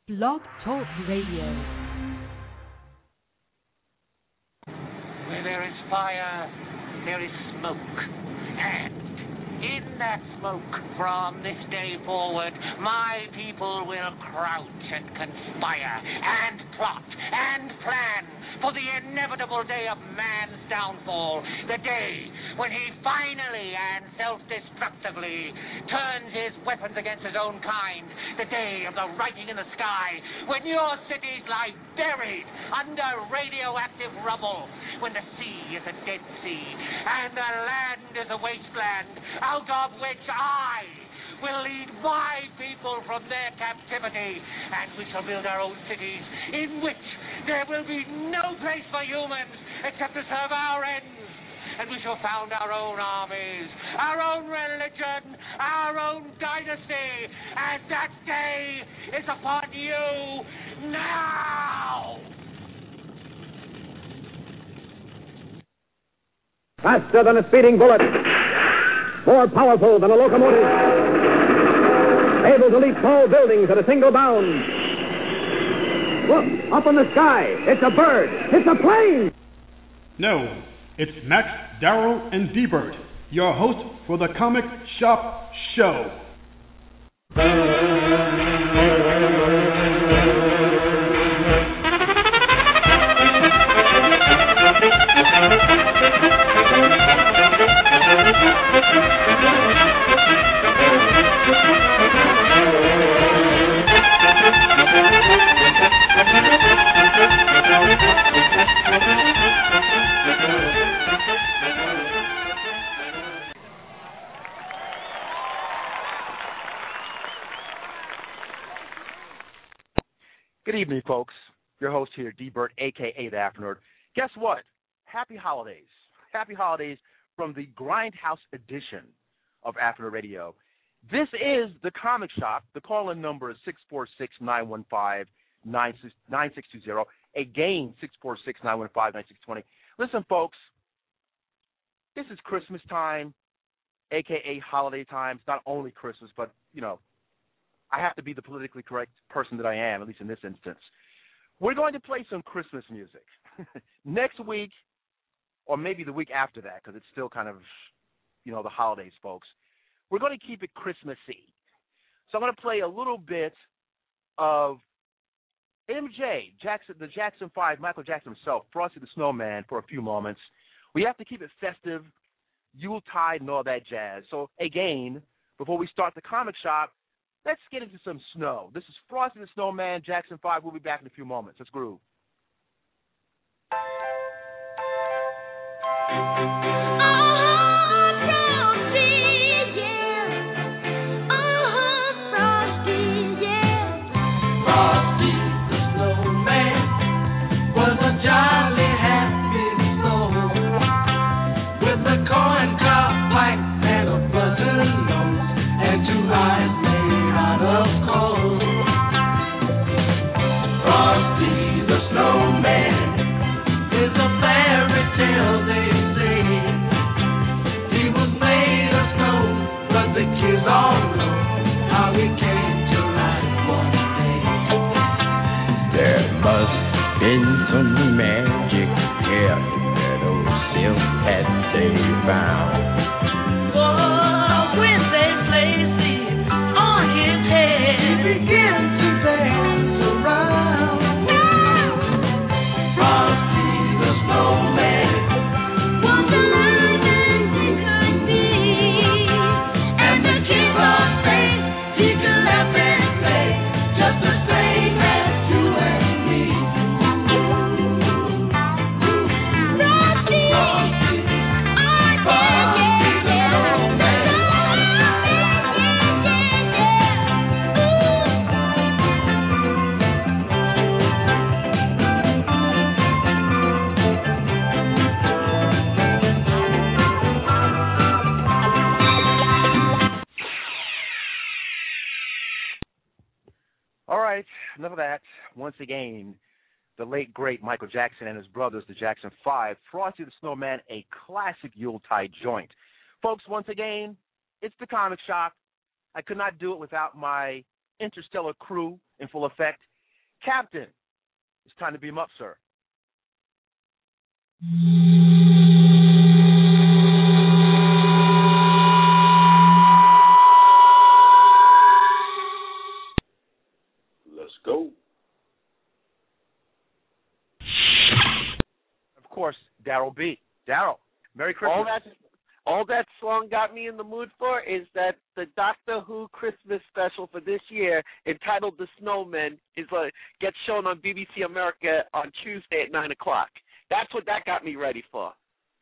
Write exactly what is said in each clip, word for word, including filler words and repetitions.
Blog Talk Radio. Where there is fire, there is smoke. And in that smoke, from this day forward, my people will crouch and conspire and plot and plan for the inevitable day of man's downfall, the day when he finally and self-destructively turns his weapons against his own kind, the day of the writing in the sky, when your cities lie buried under radioactive rubble, when the sea is a dead sea, and the land is a wasteland, out of which I will lead my people from their captivity, and we shall build our own cities in which there will be no place for humans except to serve our ends. And we shall found our own armies, our own religion, our own dynasty, and that day is upon you now! Faster than a speeding bullet, more powerful than a locomotive, able to leap tall buildings at a single bound. Look, up in the sky, it's a bird, it's a plane! No. It's Max, Darrow, and D-Bert, your host for the Comic Shop Show. Good evening, folks. Your host here, D-Bert, a k a. The After-Nerd. Guess what? Happy holidays. Happy holidays from the Grindhouse edition of After-Nerd Radio. This is the Comic Shop. The call-in number is six four six, nine one five, nine six two zero. Again, six four six, nine one five, nine six two zero. Listen, folks, this is Christmas time, a k a holiday time. It's not only Christmas, but, you know, I have to be the politically correct person that I am, at least in this instance. We're going to play some Christmas music. Next week, or maybe the week after that, because it's still kind of, you know, the holidays, folks, we're going to keep it Christmassy. So I'm going to play a little bit of M J, Jackson, the Jackson five, Michael Jackson himself, Frosty the Snowman, for a few moments. We have to keep it festive, Yuletide, and all that jazz. So, again, before we start the comic shop, let's get into some snow. This is Frosty the Snowman, Jackson five. We'll be back in a few moments. Let's groove. Been some magic here that old silk hat they found. Oh, when they place it on his head, he begins to dance around. Frosty the Snowman was alive as he could be, and the king of fate, he could laugh and play just the same as you and me. Enough of that. Once again, the late, great Michael Jackson and his brothers, the Jackson five, Frosty the Snowman, a classic Yuletide joint. Folks, once again, it's the Comic Shop. I could not do it without my interstellar crew in full effect. Captain, it's time to beam up, sir. Let's go. Of course, Daryl B. Daryl, Merry Christmas. All that, all that song got me in the mood for is that the Doctor Who Christmas special for this year, entitled "The Snowman," is uh, gets shown on B B C America on Tuesday at nine o'clock. That's what that got me ready for.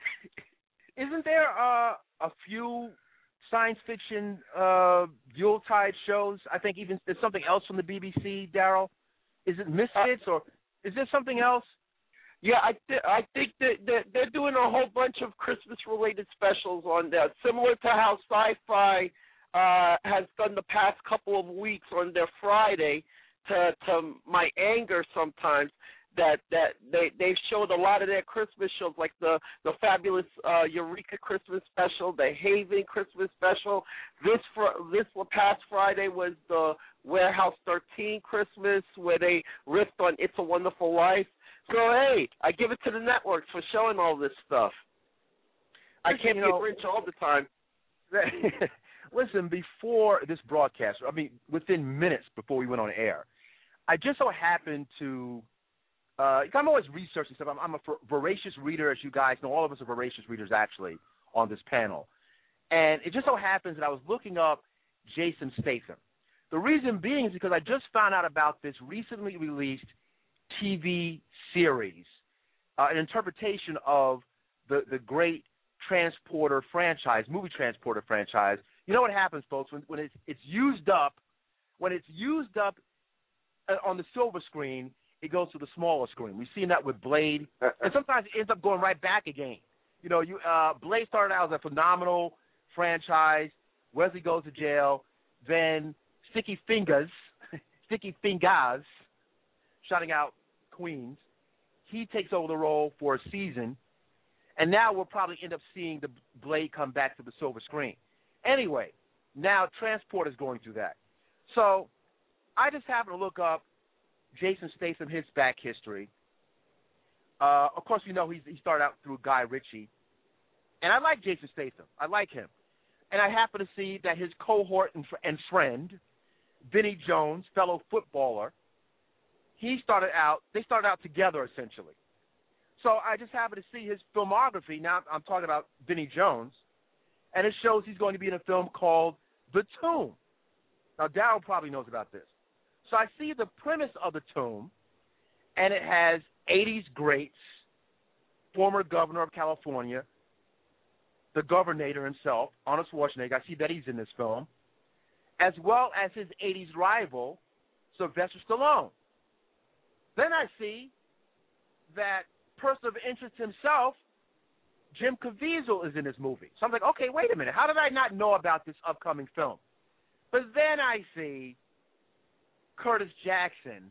Isn't there uh, a few science fiction uh, Yuletide shows? I think even there's something else from the B B C, Daryl. Is it Misfits uh, or is there something else? Yeah, I th- I think that they're, they're doing a whole bunch of Christmas-related specials on there, similar to how Sci-Fi uh, has done the past couple of weeks on their Friday. To to my anger, sometimes that that they they've showed a lot of their Christmas shows, like the the fabulous uh, Eureka Christmas special, the Haven Christmas special. This fr- this past Friday was the Warehouse thirteen Christmas, where they riffed on It's a Wonderful Life. So, hey, I give it to the networks for showing all this stuff. I can't you be know, a Grinch all the time. Listen, before this broadcast, I mean, within minutes before we went on air, I just so happened to, uh, I'm always researching stuff. I'm, I'm a voracious reader, as you guys know. All of us are voracious readers, actually, on this panel. And it just so happens that I was looking up Jason Statham. The reason being is because I just found out about this recently released T V series, uh, an interpretation of the, the great Transporter franchise, movie Transporter franchise. You know what happens, folks, when, when it's, it's used up, when it's used up on the silver screen, it goes to the smaller screen. We've seen that with Blade, and sometimes it ends up going right back again. You know, you uh, Blade started out as a phenomenal franchise. Wesley goes to jail. Then Sticky Fingers, Sticky Fingers, shouting out Queens, he takes over the role for a season, and now we'll probably end up seeing the Blade come back to the silver screen. Anyway, now Transport is going through that. So I just happened to look up Jason Statham, his back history. Uh, of course, you know he's, he started out through Guy Ritchie. And I like Jason Statham. I like him. And I happen to see that his cohort and, and friend, Vinnie Jones, fellow footballer, he started out, they started out together, essentially. So I just happen to see his filmography. Now I'm talking about Vinnie Jones. And it shows he's going to be in a film called The Tomb. Now, Darryl probably knows about this. So I see the premise of The Tomb, and it has eighties greats, former governor of California, the governor himself, Arnold Schwarzenegger. I see that he's in this film, as well as his eighties rival, Sylvester Stallone. Then I see that person of interest himself, Jim Caviezel, is in this movie. So I'm like, okay, wait a minute. How did I not know about this upcoming film? But then I see Curtis Jackson,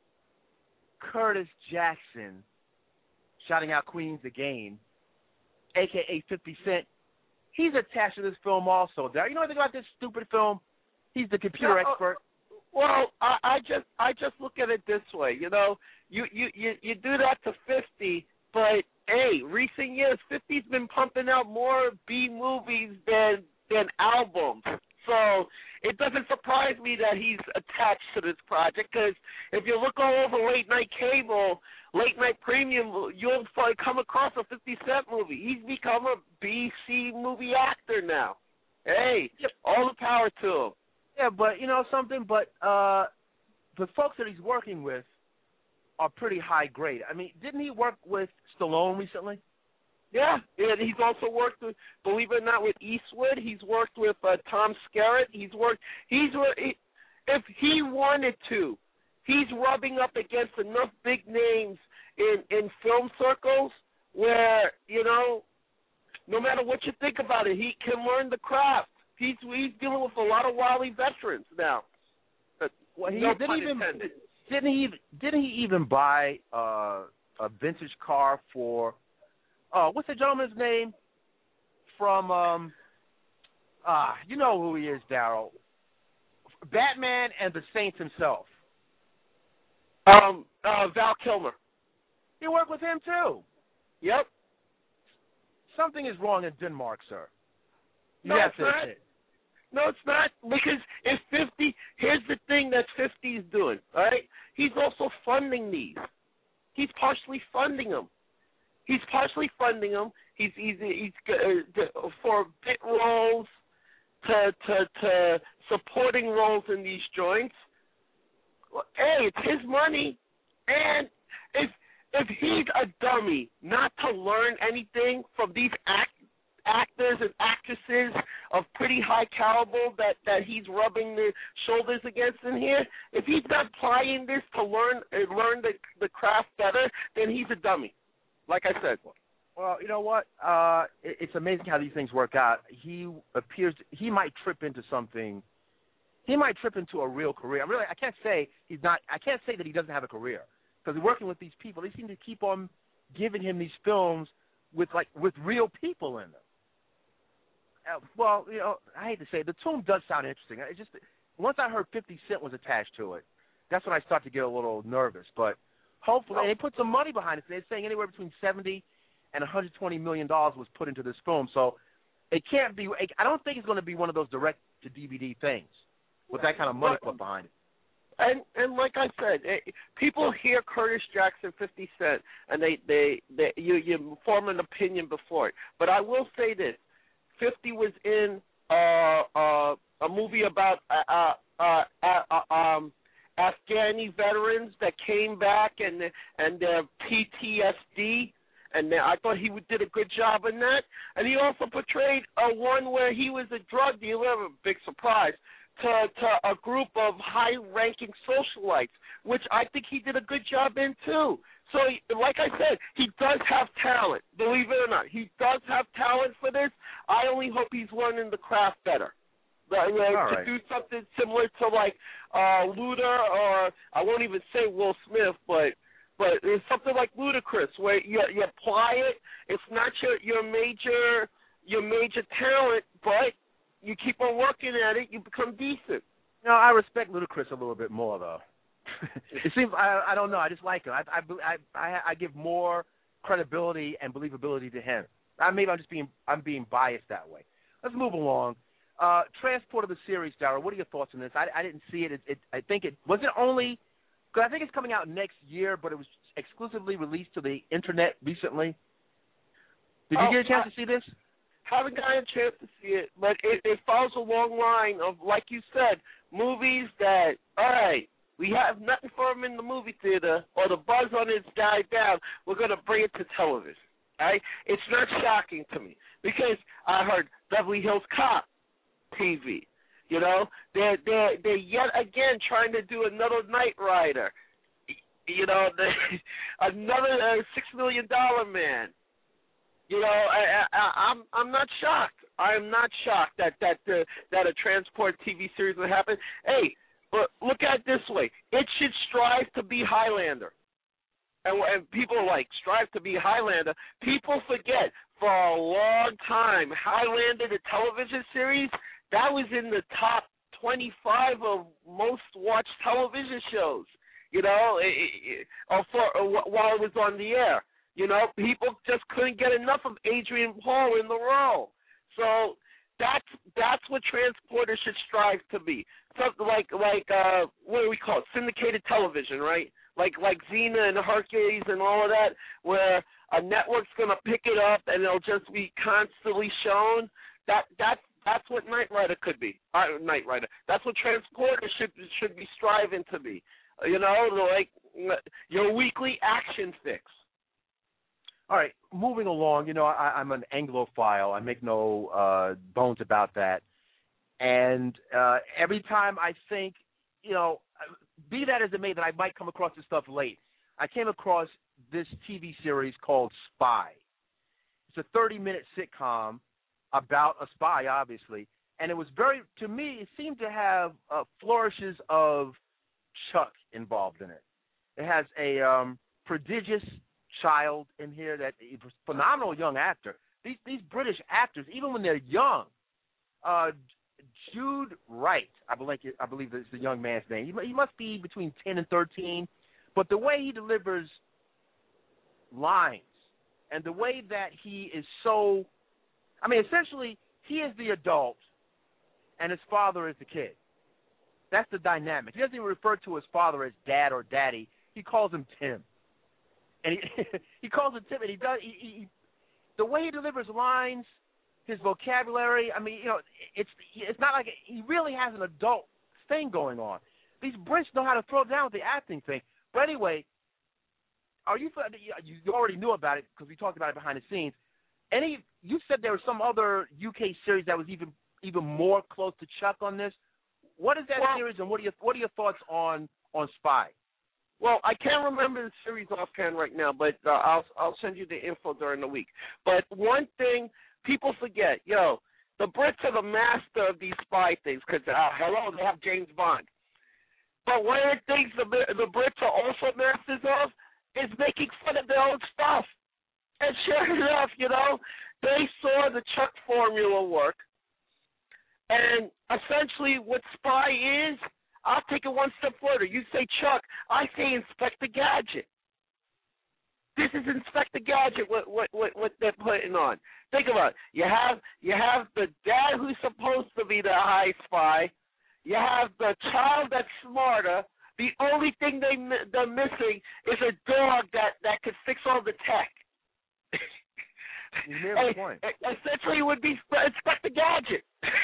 Curtis Jackson, shouting out Queens again, a k a. fifty Cent. He's attached to this film also. You know anything about this stupid film? He's the computer no, expert. Well, I, I just I just look at it this way. You know, you, you, you, you do that to fifty, but, hey, recent years, fifty's been pumping out more B movies than than albums. So it doesn't surprise me that he's attached to this project, because if you look all over late night cable, late night premium, you'll probably come across a fifty Cent movie. He's become a B C movie actor now. Hey, all the power to him. Yeah, but you know something? But uh, the folks that he's working with are pretty high grade. I mean, didn't he work with Stallone recently? Yeah, and he's also worked with, believe it or not, with Eastwood. He's worked with uh, Tom Skerritt. He's worked. He's he, if he wanted to, he's rubbing up against enough big names in in film circles where, you know, no matter what you think about it, he can learn the craft. He's he's dealing with a lot of wily veterans now. Well, he no didn't even intended. didn't he even, didn't he even buy uh, a vintage car for uh, what's the gentleman's name from um ah you know who he is, Darryl, Batman and the Saints himself. Um, uh, Val Kilmer. You work with him too. Yep. Something is wrong in Denmark, sir. You No, have it's to not. admit. No, it's not, because if fifty, here's the thing that fifty is doing, all right? He's also funding these. He's partially funding them. He's partially funding them. He's he's he's uh, for bit roles, to to to supporting roles in these joints. Well, hey, it's his money, and if if he's a dummy not to learn anything from these act, actors and actresses of pretty high caliber that, that he's rubbing their shoulders against in here, if he's not applying this to learn uh, learn the the craft better, then he's a dummy. Like I said. Well, you know what? Uh, it, it's amazing how these things work out. He appears he might trip into something. He might trip into a real career. I really, I can't say he's not. I can't say that he doesn't have a career, because working with these people, they seem to keep on giving him these films with like with real people in them. Uh, well, you know, I hate to say it, the Tomb does sound interesting. It just once I heard fifty Cent was attached to it, that's when I start to get a little nervous. But hopefully, and they put some money behind it. They're saying anywhere between seventy and one hundred twenty million dollars was put into this film. So it can't be. I don't think it's going to be one of those direct to D V D things with that kind of money put behind it. And and like I said, it, people hear Curtis Jackson, fifty Cent, and they they, they you you form an opinion before it. But I will say this: fifty was in uh, uh, a movie about uh, uh, uh, uh, um, Afghani veterans that came back and and their P T S D. And I thought he did a good job in that. And he also portrayed a one where he was a drug dealer, a big surprise, to, to a group of high-ranking socialites, which I think he did a good job in, too. So, like I said, he does have talent, believe it or not. He does have talent for this. I only hope he's learning the craft better. Uh, you know, to right. do something similar to, like, uh, Luda, or I won't even say Will Smith, but But it's something like Ludacris, where you you apply it. It's not your your major your major talent, but you keep on working at it, you become decent. No, I respect Ludacris a little bit more, though. It seems I I don't know. I just like him. I I I I give more credibility and believability to him. I maybe I'm just being I'm being biased that way. Let's move along. Uh, Transport of the series, Darryl. What are your thoughts on this? I I didn't see it. It, it I think it was it only. Because I think it's coming out next year, but it was exclusively released to the internet recently. Did you oh, get a chance I, to see this? Haven't gotten a chance to see it, but it, it follows a long line of, like you said, movies that, all right, we have nothing for them in the movie theater, or the buzz on it's died down, we're going to bring it to television. Right? It's not shocking to me, because I heard Beverly Hills Cop T V. You know, they're, they're, they're yet again trying to do another Knight Rider. You know, the, another uh, Six Million Dollar Man. You know, I, I, I'm I'm not shocked. I'm not shocked that that uh, that a Transport T V series would happen. Hey, but look at it this way: it should strive to be Highlander. And, and people are like, strive to be Highlander. People forget for a long time, Highlander, the television series, that was in the top twenty-five of most watched television shows, you know, it, it, or for, or while it was on the air. You know, people just couldn't get enough of Adrian Paul in the role. So that's that's what Transporter should strive to be. Something like like uh, what do we call it? Syndicated television, right? Like like Xena and Hercules and all of that, where a network's gonna pick it up and it'll just be constantly shown. That that's that's what Knight Rider could be. Uh, Knight Rider. That's what Transporter should should be striving to be. You know, like your weekly action fix. All right, moving along, you know, I, I'm an Anglophile. I make no uh, bones about that. And uh, every time I think, you know, be that as it may, that I might come across this stuff late, I came across this T V series called Spy. It's a thirty-minute sitcom about a spy, obviously. And it was very, to me, it seemed to have uh, flourishes of Chuck involved in it. It has a um, prodigious child in here that is a phenomenal young actor. These these British actors, even when they're young, uh, Jude Wright, I believe I believe that's the young man's name. He, he must be between ten and thirteen, but the way he delivers lines and the way that he is so, I mean, essentially, he is the adult and his father is the kid. That's the dynamic. He doesn't even refer to his father as dad or daddy. He calls him Tim. And he, he calls him Tim, and he does, he, he, the way he delivers lines, his vocabulary, I mean, you know, it's it's not like he really has an adult thing going on. These Brits know how to throw down with the acting thing. But anyway, are you you already knew about it because we talked about it behind the scenes. Any you said there was some other U K series that was even even more close to Chuck on this. What is that well, series, and what are your what are your thoughts on on Spy? Well, I can't remember the series offhand right now, but uh, I'll I'll send you the info during the week. But one thing people forget, yo, the Brits are the master of these spy things because, uh, hello, they have James Bond. But one of the things the, the Brits are also masters of is making fun of their own stuff. And sure enough, you know, they saw the Chuck formula work. And essentially what Spy is, I'll take it one step further. You say Chuck, I say Inspector Gadget. This is Inspector Gadget, what what what, what they're putting on. Think about it. You have you have the dad who's supposed to be the high spy. You have the child that's smarter. The only thing they they're missing is a dog that, that could fix all the tech. You made a point. Essentially, it would be Inspector Gadget.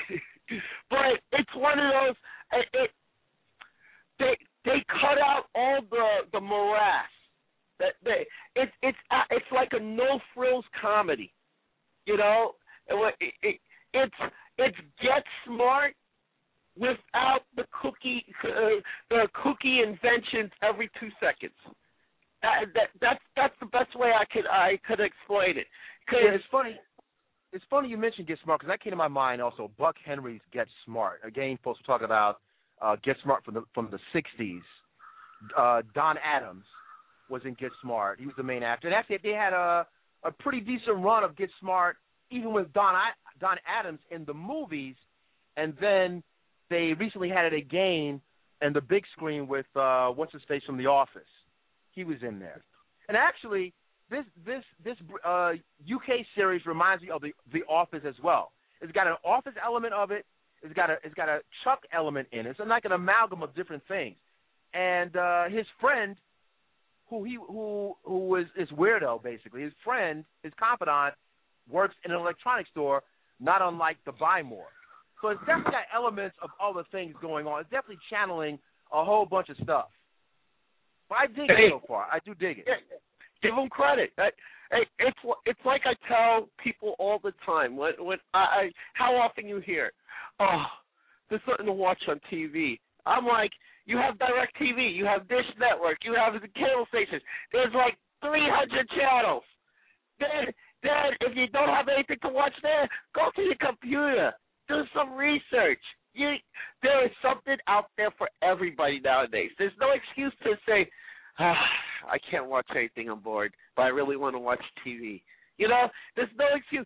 But it's one of those. It, it, they they cut out all the the morass. That they it's it's uh, it's like a no frills comedy, you know. It, it, it's it's Get Smart without the cookie uh, the cookie inventions every two seconds. That, that that's that's the best way I could I could explain it. Yeah, it's funny. It's funny you mentioned Get Smart because that came to my mind also. Buck Henry's Get Smart. Again, folks were talking about uh, Get Smart from the from the sixties. Uh, Don Adams was in Get Smart. He was the main actor. And actually, they had a a pretty decent run of Get Smart, even with Don Don Adams in the movies. And then they recently had it again in the big screen with uh, what's his face from The Office. He was in there. And actually, this this this uh, U K series reminds me of the The Office as well. It's got an Office element of it. It's got a it's got a Chuck element in it. It's like an amalgam of different things. And uh, his friend, who he who who was is weirdo basically. His friend, his confidant, works in an electronics store, not unlike the Buy More. So it's definitely got elements of other things going on. It's definitely channeling a whole bunch of stuff. But I dig hey, it so far. I do dig it. Give them credit. I, it's it's like I tell people all the time. When when I, I how often you hear, oh, there's something to watch on T V. I'm like, you have DirecTV, you have Dish Network, you have the cable stations. There's like three hundred channels. Then, then if you don't have anything to watch there, go to your computer. Do some research. You, there is something out there for everybody nowadays. There's no excuse to say, ah, I can't watch anything on board, but I really want to watch T V. You know, there's no excuse.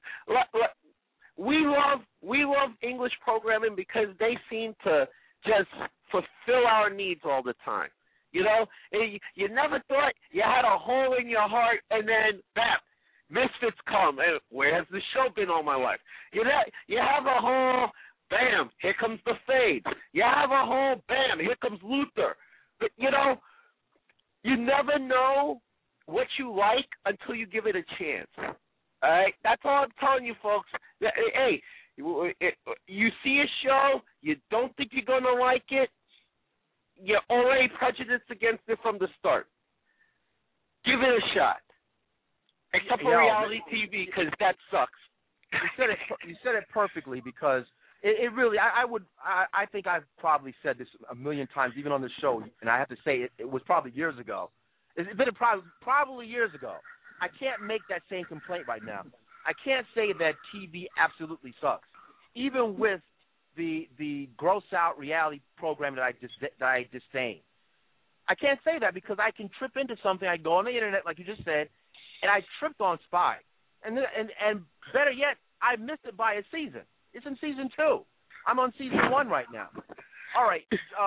We love we love English programming because they seem to just fulfill our needs all the time. You know, you, you never thought you had a hole in your heart, and then, bam, Misfits come. And where has the show been all my life? You know, you have a hole, bam, here comes the Fades. You have a hole, bam, here comes Luther. But, you know, you never know what you like until you give it a chance. All right? That's all I'm telling you, folks. Hey, you see a show, you don't think you're going to like it, you're already prejudiced against it from the start. Give it a shot. Except for Yo, reality T V, because that sucks. You said it. You said it perfectly because it, it really. I, I would. I, I think I've probably said this a million times, even on the show, and I have to say it, it was probably years ago. It's been a, probably probably years ago. I can't make that same complaint right now. I can't say that T V absolutely sucks, even with the the gross out reality program that I dis, that I disdain. I can't say that because I can trip into something. I go on the internet, like you just said, and I tripped on Spy, and and and better yet, I missed it by a season. It's in season two. I'm on season one right now. All right, uh,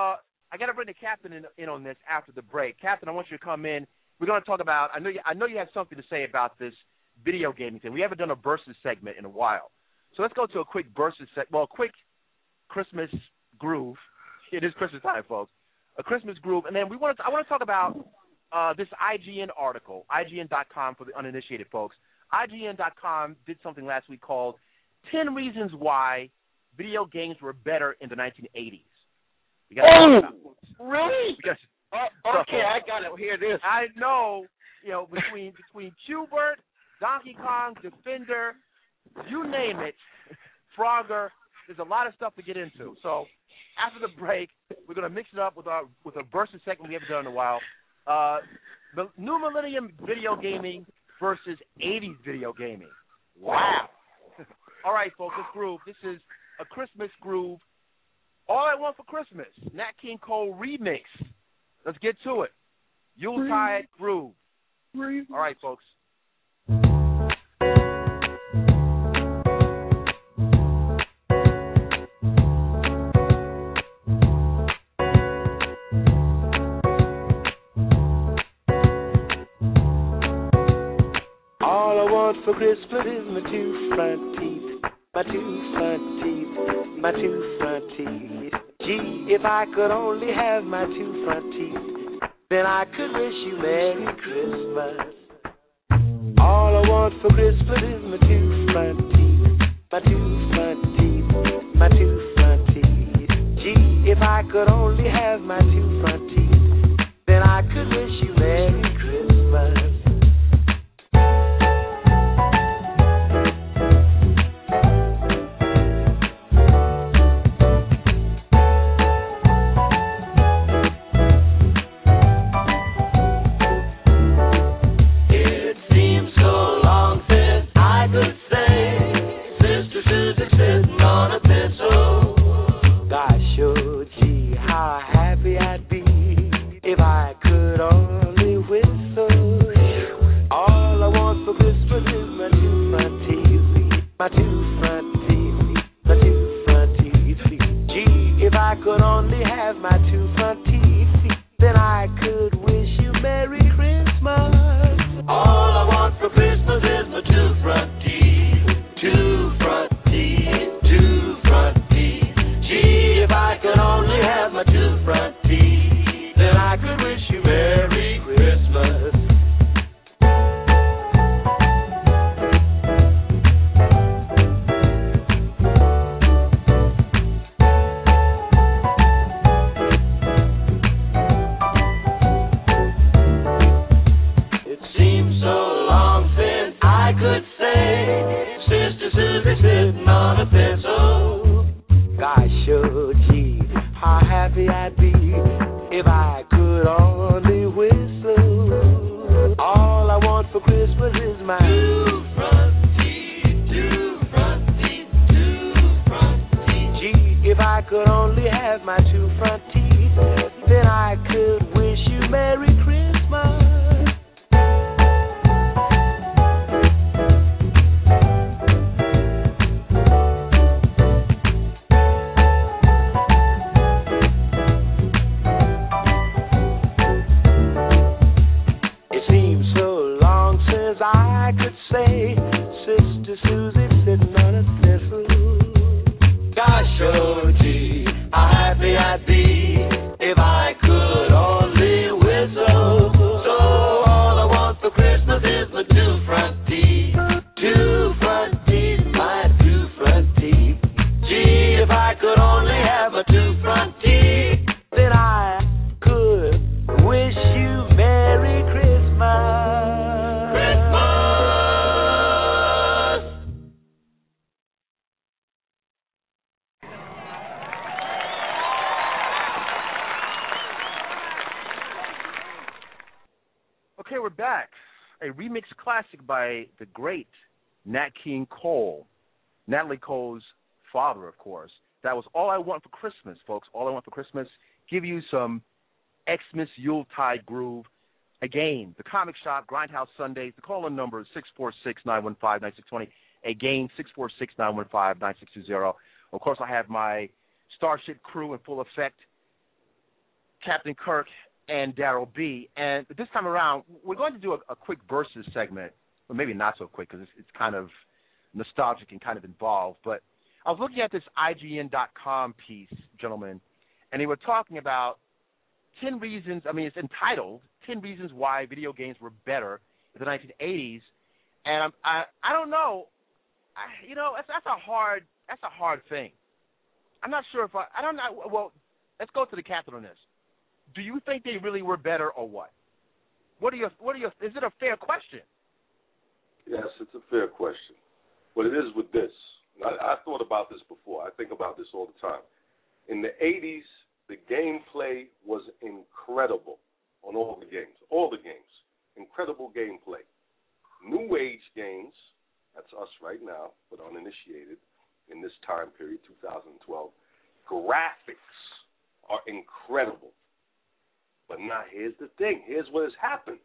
I got to bring the captain in, in on this after the break. Captain, I want you to come in. We're going to talk about. I know you. I know you have something to say about this video gaming thing. We haven't done a versus segment in a while, so let's go to a quick versus seg. Well, a quick Christmas groove. It is Christmas time, folks. A Christmas groove, and then we want to. I want to talk about uh, this I G N article, I G N dot com for the uninitiated folks. I G N dot com did something last week called ten Reasons Why Video Games Were Better in the nineteen eighties. We got oh, really? We got, oh, okay, I got to hear this. I know, you know, between between Q*bert, Donkey Kong, Defender, you name it, Frogger. There's a lot of stuff to get into. So after the break, we're going to mix it up with our with a versus segment we haven't done in a while. Uh, the new millennium video gaming versus eighties video gaming. Wow. All right, folks, let's groove. This is a Christmas groove. All I Want for Christmas, Nat King Cole remix. Let's get to it. Yuletide groove. All right, folks. All I want for Christmas is my two front teeth, my two front teeth, my two front teeth. Gee, if I could only have my two front teeth, then I could wish you Merry Christmas. All I want for Christmas is my two front teeth, my two front teeth, my two front teeth. Gee, if I could only have my two front teeth, then I could wish you Merry Christmas. Okay, we're back. A remix classic by the great Nat King Cole, Natalie Cole's father, of course. That was All I Want for Christmas, folks. All I Want for Christmas. Give you some Xmas Yuletide groove. Again, the Comic Shop, Grindhouse Sundays. The call-in number is six four six, nine one five, nine six two zero. Again, six four six, nine one five, nine six two zero. Of course, I have my Starship crew in full effect. Captain Kirk and Daryl B. And this time around, we're going to do a, a quick versus segment, or maybe not so quick because it's, it's kind of nostalgic and kind of involved. But I was looking at this I G N dot com piece, gentlemen, and they were talking about ten reasons, I mean, it's entitled ten Reasons Why Video Games Were Better in the nineteen eighties. And I'm, I I don't know, I, you know, that's, that's a hard that's a hard thing. I'm not sure if I, I don't know, well, let's go to the captain on this. Do you think they really were better or what? What are your, what are your, is it a fair question? Yes, it's a fair question. What it is with this, I, I thought about this before. I think about this all the time. In the eighties, the gameplay was incredible on all the games, all the games. Incredible gameplay. New age games, that's us right now, but uninitiated in this time period, two thousand twelve, graphics are incredible. But now here's the thing. Here's what has happened.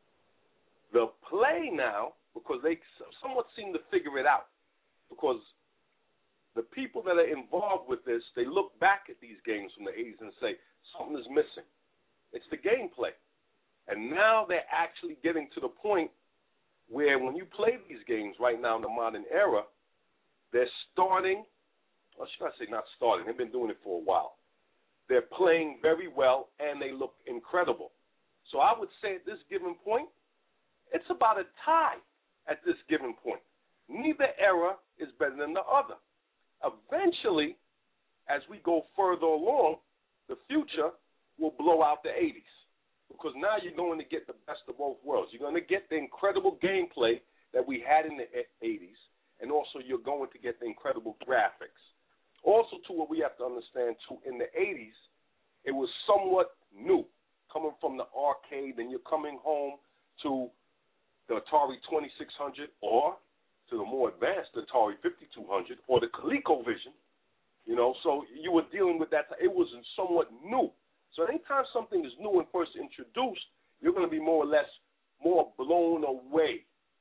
The play now, because they somewhat seem to figure it out, because the people that are involved with this, they look back at these games from the eighties and say, something is missing. It's the gameplay. And now they're actually getting to the point where when you play these games right now in the modern era, they're starting, or should I say not starting, they've been doing it for a while. They're playing very well, and they look incredible. So I would say at this given point, it's about a tie at this given point. Neither era is better than the other. Eventually, as we go further along, the future will blow out the eighties. Because now you're going to get the best of both worlds. You're going to get the incredible gameplay that we had in the eighties, and also you're going to get the incredible graphics. Also, too, what we have to understand, too, in the eighties, it was somewhat new, coming from the arcade, and you're coming home to the Atari twenty-six hundred or to the more advanced Atari fifty-two hundred or the ColecoVision, you know, so you were dealing with that. It was somewhat new. So anytime something is new and first introduced, you're going to be more or less more blown away.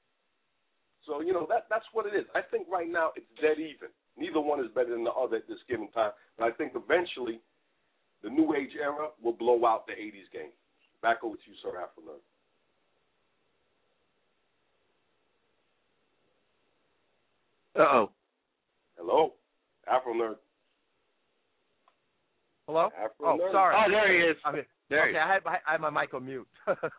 So, you know, that that's what it is. I think right now it's dead even. Neither one is better than the other at this given time. But I think eventually the new age era will blow out the eighties game. Back over to you, Sir Afro-Nerd. Uh-oh. Hello? Afro-Nerd. Hello? Afro oh, Nerd. sorry. Oh, there he is. I mean, there okay, I had, I had my mic on mute.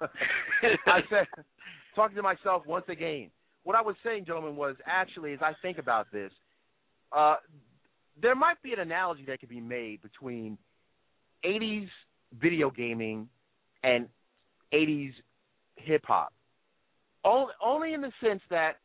I said, talking to myself once again. What I was saying, gentlemen, was actually, as I think about this, uh, there might be an analogy that could be made between eighties video gaming and eighties hip-hop. Only, only in the sense that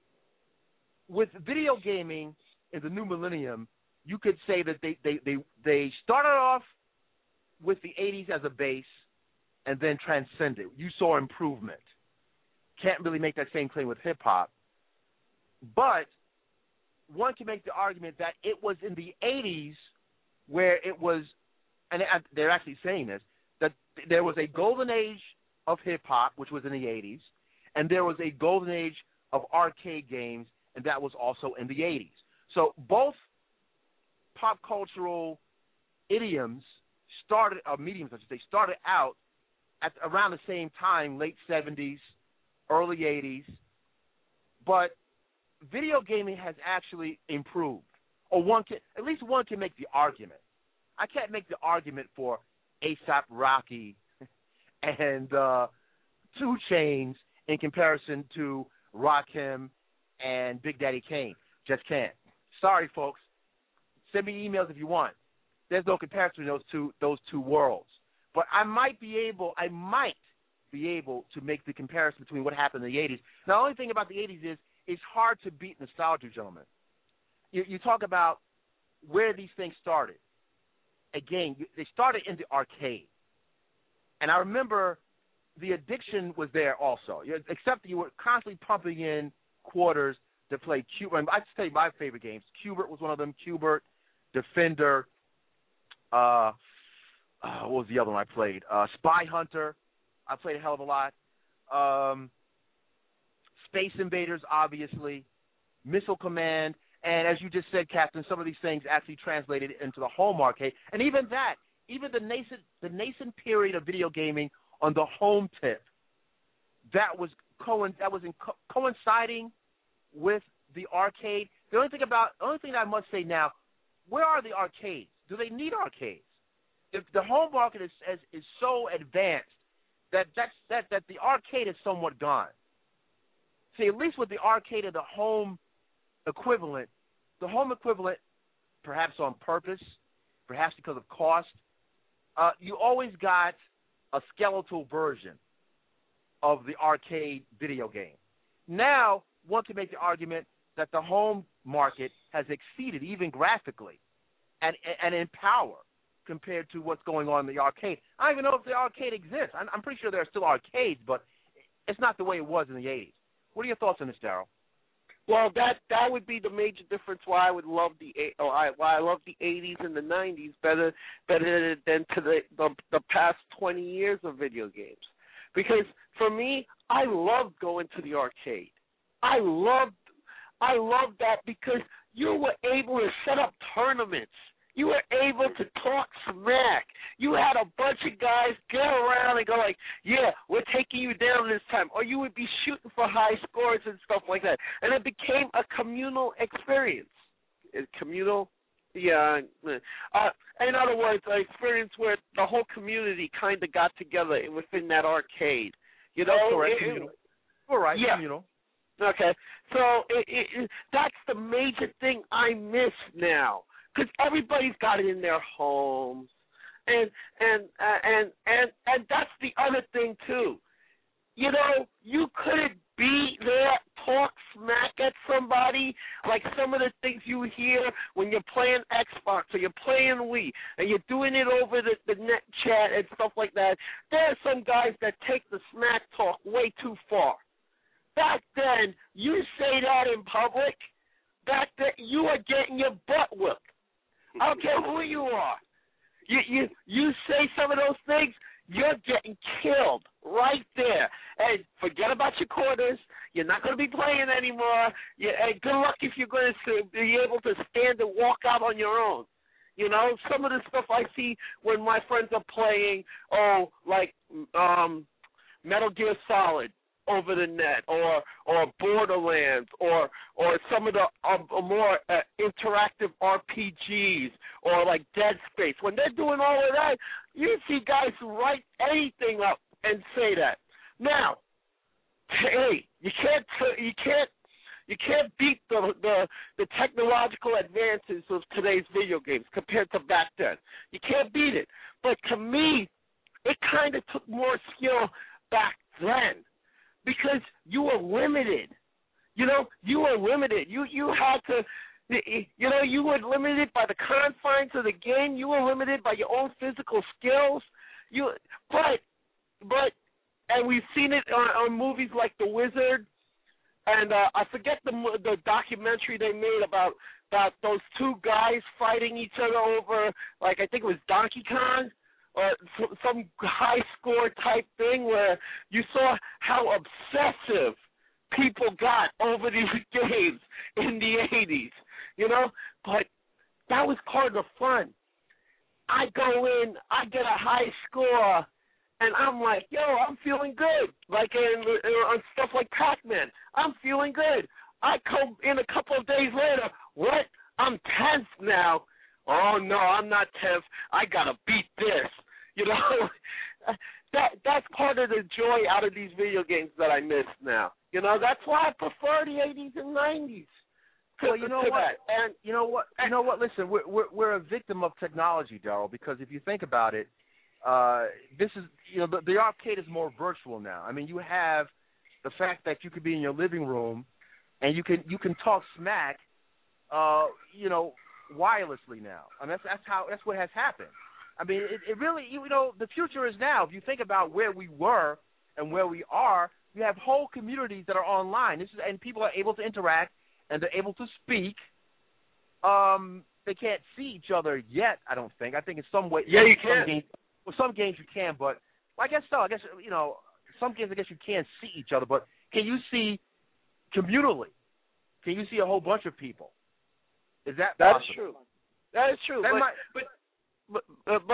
with video gaming in the new millennium, you could say that they, they, they, they started off with the eighties as a base and then transcended. You saw improvement. Can't really make that same claim with hip-hop. But one can make the argument that it was in the eighties where it was, and they're actually saying this, that there was a golden age of hip-hop, which was in the eighties, and there was a golden age of arcade games, and that was also in the eighties. So both pop cultural idioms started, or mediums, I should say, started out at around the same time, late seventies, early eighties. But video gaming has actually improved, or one can, at least one can make the argument. I can't make the argument for A$AP Rocky and uh, two Chainz in comparison to Rakim and Big Daddy Kane. Just can't. Sorry, folks. Send me emails if you want. There's no comparison between those two those two worlds. But I might be able, I might be able to make the comparison between what happened in the eighties. Now, the only thing about the eighties is it's hard to beat nostalgia, gentlemen. You, you talk about where these things started. Again, they started in the arcade. And I remember the addiction was there also, except that you were constantly pumping in quarters to play Q. I just tell you my favorite games. Q*bert was one of them. Q*bert, Defender. Uh, uh, what was the other one I played? Uh, Spy Hunter. I played a hell of a lot. Um, Space Invaders, obviously. Missile Command. And as you just said, Captain, some of these things actually translated into the home arcade. And even that, even the nascent the nascent period of video gaming on the home tip, that was co- that was in co- coinciding with the arcade. The only thing about the only thing I must say now, where are the arcades? Do they need arcades? If the home market is is, is so advanced that that's, that that the arcade is somewhat gone. See, at least with the arcade and the home equivalent, the home equivalent, perhaps on purpose, perhaps because of cost, uh, you always got a skeletal version of the arcade video game. Now, one can make the argument that the home market has exceeded, even graphically, and and in power compared to what's going on in the arcade. I don't even know if the arcade exists. I'm, I'm pretty sure there are still arcades, but it's not the way it was in the eighties. What are your thoughts on this, Daryl? Well, that that would be the major difference why I would love the oh, I, why I love the eighties and the nineties better better than to the, the the past twenty years of video games. Because for me, I loved going to the arcade. I loved I loved that because you were able to set up tournaments. You were able to talk smack. You had a bunch of guys get around and go like, yeah, we're taking you down this time. Or you would be shooting for high scores and stuff like that. And it became a communal experience. Communal? Yeah. Uh, in other words, an experience where the whole community kind of got together within that arcade. You know? That's correct. It, communal. All right, yeah. communal. Okay. So it, it, it, that's the major thing I miss now. Because everybody's got it in their homes, and and uh, and and and that's the other thing too. You know, you couldn't be there, talk smack at somebody like some of the things you hear when you're playing Xbox or you're playing Wii and you're doing it over the, the net chat and stuff like that. There are some guys that take the smack talk way too far. Back then, you say that in public, back then you are getting your butt whipped. I don't care who you are. You you you say some of those things, you're getting killed right there. And forget about your quarters. You're not going to be playing anymore. You, and good luck if you're going to be able to stand and walk out on your own. You know, some of the stuff I see when my friends are playing, oh, like um, Metal Gear Solid over the net, or or Borderlands, or or some of the uh, more uh, interactive R P Gs, or like Dead Space. When they're doing all of that, you see guys write anything up and say that. Now, hey, you can't you can't you can't beat the the, the technological advances of today's video games compared to back then. You can't beat it. But to me, it kind of took more skill back then. Because you were limited, you know, you were limited. You you had to, you know, you were limited by the confines of the game. You were limited by your own physical skills. You, but, but, and we've seen it on, on movies like The Wizard, and uh, I forget the the documentary they made about about those two guys fighting each other over, like I think it was Donkey Kong. Or some high score type thing where you saw how obsessive people got over these games in the eighties, you know? But that was part of the fun. I go in, I get a high score, and I'm like, yo, I'm feeling good. Like in, in, on stuff like Pac-Man, I'm feeling good. I come in a couple of days later, what? I'm tenth now. Oh, no, I'm not tenth. I got to beat this. You know, that that's part of the joy out of these video games that I miss now. You know, that's why I prefer the eighties and nineties. Well, you know what? And you know what? You know what? Listen, we're we're, we're a victim of technology, Daryl. Because if you think about it, uh, this is you know the, the arcade is more virtual now. I mean, you have the fact that you could be in your living room and you can you can talk smack, uh, you know, wirelessly now. I mean, that's that's how that's what has happened. I mean, it, it really, you know, the future is now. If you think about where we were and where we are, you have whole communities that are online. This is, and people are able to interact and they're able to speak. Um, they can't see each other yet, I don't think. I think in some way, yeah, you some can. Games, well, some games you can, but well, I guess so. I guess you know, some games I guess you can't see each other. But can you see communally? Can you see a whole bunch of people? Is that That's possible? true. That is true. That but, might, but But, but but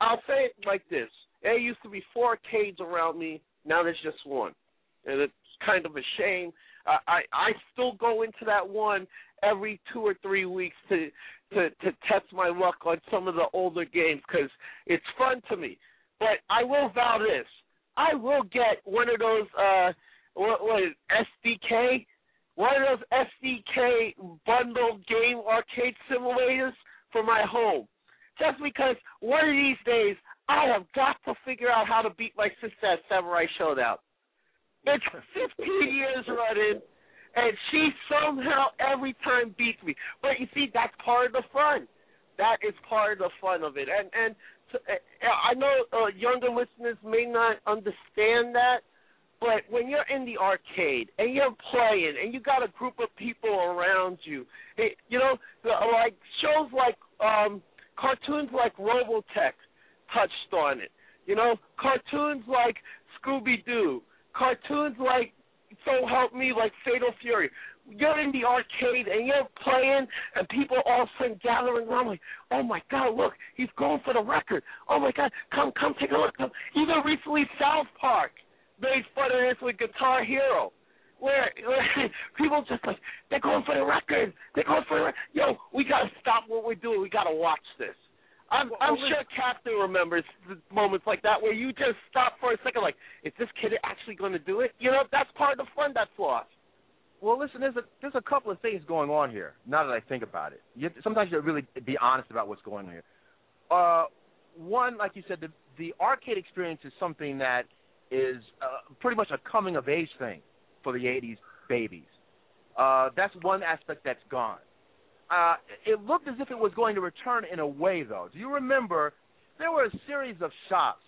I'll say it like this. There used to be four arcades around me. Now there's just one. And it's kind of a shame. Uh, I, I still go into that one every two or three weeks to to, to test my luck on some of the older games because it's fun to me. But I will vow this. I will get one of those, uh, what, what is it, S D K? One of those S D K bundled game arcade simulators for my home. Just because one of these days I have got to figure out how to beat my sister at Samurai Showdown. It's fifteen years running, and she somehow every time beats me. But you see, that's part of the fun. That is part of the fun of it. And and to, uh, I know uh, younger listeners may not understand that, but when you're in the arcade and you're playing and you got a group of people around you, it, you know, like shows like um, cartoons like Robotech touched on it. You know, cartoons like Scooby-Doo, cartoons like So Help Me, like Fatal Fury. You're in the arcade and you're playing and people all of a sudden gathering around like, oh my God, look, he's going for the record. Oh my God, come, come take a look. Come. Even recently South Park made fun of this with Guitar Hero, where, where people just like, they're going for the record. They're going for the record. Yo, we got to stop what we're doing. We got to watch this. I'm, well, I'm sure Captain remembers moments like that where you just stop for a second like, is this kid actually going to do it? You know, that's part of the fun that's lost. Well, listen, there's a there's a couple of things going on here. Now that I think about it, you have to, sometimes you have to really be honest about what's going on here. Uh, one, like you said, the the arcade experience is something that is uh, pretty much a coming of age thing for the eighties babies. Uh, that's one aspect that's gone. Uh, it looked as if it was going to return in a way, though. Do you remember there were a series of shops,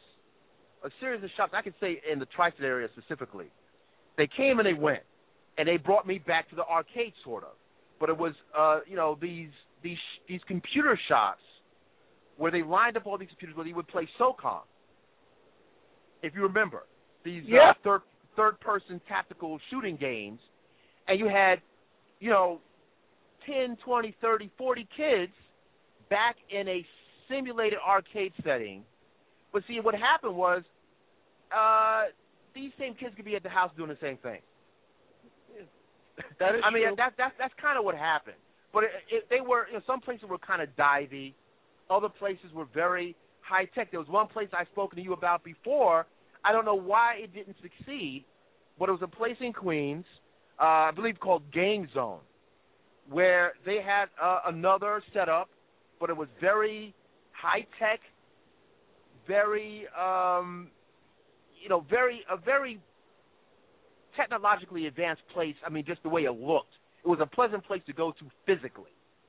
a series of shops, I could say in the Tri-State area specifically. They came and they went, and they brought me back to the arcade, sort of. But it was, uh, you know, these these these computer shops where they lined up all these computers where they would play SOCOM, if you remember. These yeah. uh, third, third-person tactical shooting games, and you had, you know, ten, twenty, thirty, forty kids back in a simulated arcade setting. But see, what happened was uh, these same kids could be at the house doing the same thing. That is I mean, true. that, that, that's kind of what happened. But it, it, they were, you know, some places were kind of divey. Other places were very high-tech. There was one place I've spoken to you about before. I don't know why it didn't succeed, but it was a place in Queens, uh, I believe called Game Zone, where they had uh, another setup, but it was very high-tech, very, um, you know, very a very technologically advanced place. I mean, just the way it looked. It was a pleasant place to go to physically.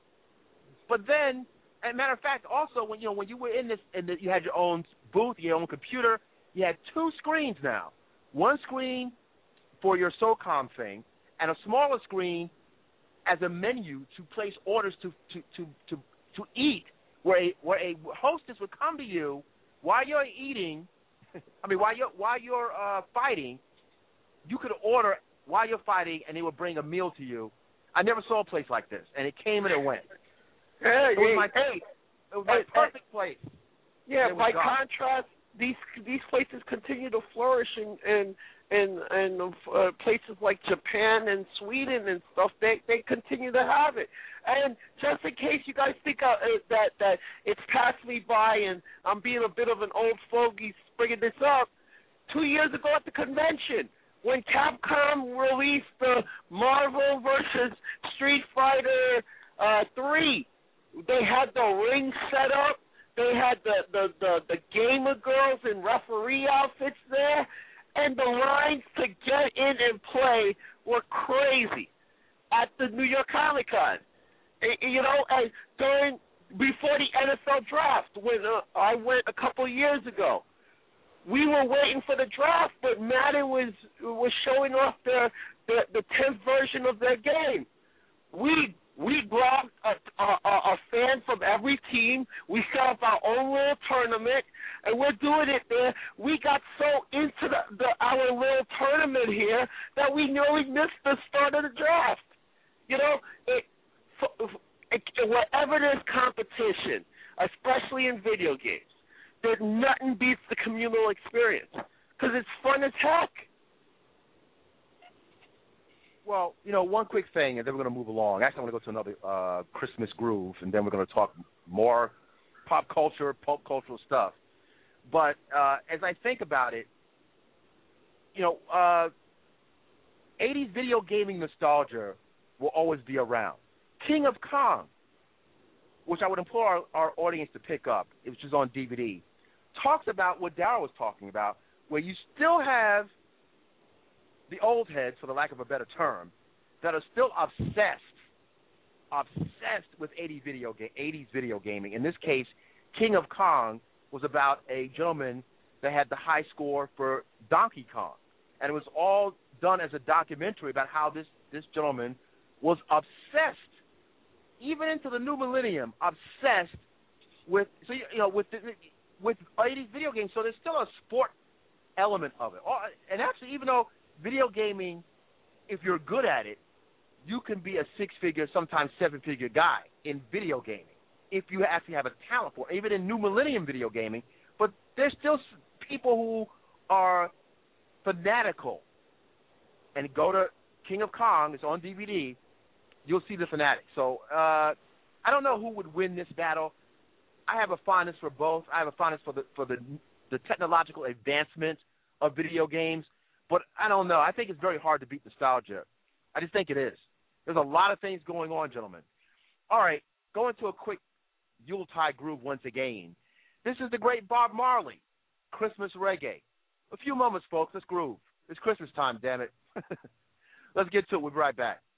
But then, as a matter of fact, also when you know when you were in this, and you had your own booth, your own computer, you had two screens now. One screen for your SOCOM thing, and a smaller screen as a menu to place orders to to to to, to eat, where a where a hostess would come to you while you're eating. I mean, while you're while you're uh, fighting, you could order while you're fighting, and they would bring a meal to you. I never saw a place like this, and it came and it went. Hey, it was my, hey, it was my hey, perfect place. Yeah, by gone. contrast, these these places continue to flourish in in in, in uh, places like Japan and Sweden and stuff. They they continue to have it. And just in case you guys think uh, that that it's passed me by and I'm being a bit of an old fogey bringing this up, two years ago at the convention, when Capcom released the Marvel versus Street Fighter uh, three, they had the ring set up. They had the, the, the, the gamer girls in referee outfits there, and the lines to get in and play were crazy at the New York Comic Con. You know, and during before the N F L draft, when uh, I went a couple years ago, we were waiting for the draft, but Madden was was showing off their the the tenth version of their game. We we grabbed a, a, a fan from every team. We set up our own little tournament, and we're doing it there. We got so into the, the our little tournament here that we nearly missed the start of the draft. You know, it, it, it, wherever there's competition, especially in video games, that nothing beats the communal experience because it's fun as heck. Well, you know, one quick thing, and then we're going to move along. Actually, I want to go to another uh, Christmas groove, and then we're going to talk more pop culture, pop cultural stuff. But uh, as I think about it, you know, uh, eighties video gaming nostalgia will always be around. King of Kong, which I would implore our, our audience to pick up, which is on D V D, talks about what Darryl was talking about, where you still have the old heads, for the lack of a better term, that are still obsessed, obsessed with eighties video, ga- eighties video gaming. In this case, King of Kong was about a gentleman that had the high score for Donkey Kong. And it was all done as a documentary about how this, this gentleman was obsessed, even into the new millennium, obsessed with, so you know, with the, with eighties video games. So there's still a sport element of it. And actually, even though video gaming, if you're good at it, you can be a six-figure, sometimes seven-figure guy in video gaming if you actually have a talent for it, even in new millennium video gaming. But there's still people who are fanatical. And go to King of Kong, it's on D V D, you'll see the fanatic. So uh, I don't know who would win this battle. I have a fondness for both. I have a fondness for the for the, the technological advancement of video games. But I don't know. I think it's very hard to beat nostalgia. I just think it is. There's a lot of things going on, gentlemen. All right, going to a quick Yuletide groove once again. This is the great Bob Marley, Christmas reggae. A few moments, folks. Let's groove. It's Christmas time, damn it. Let's get to it. We'll be right back.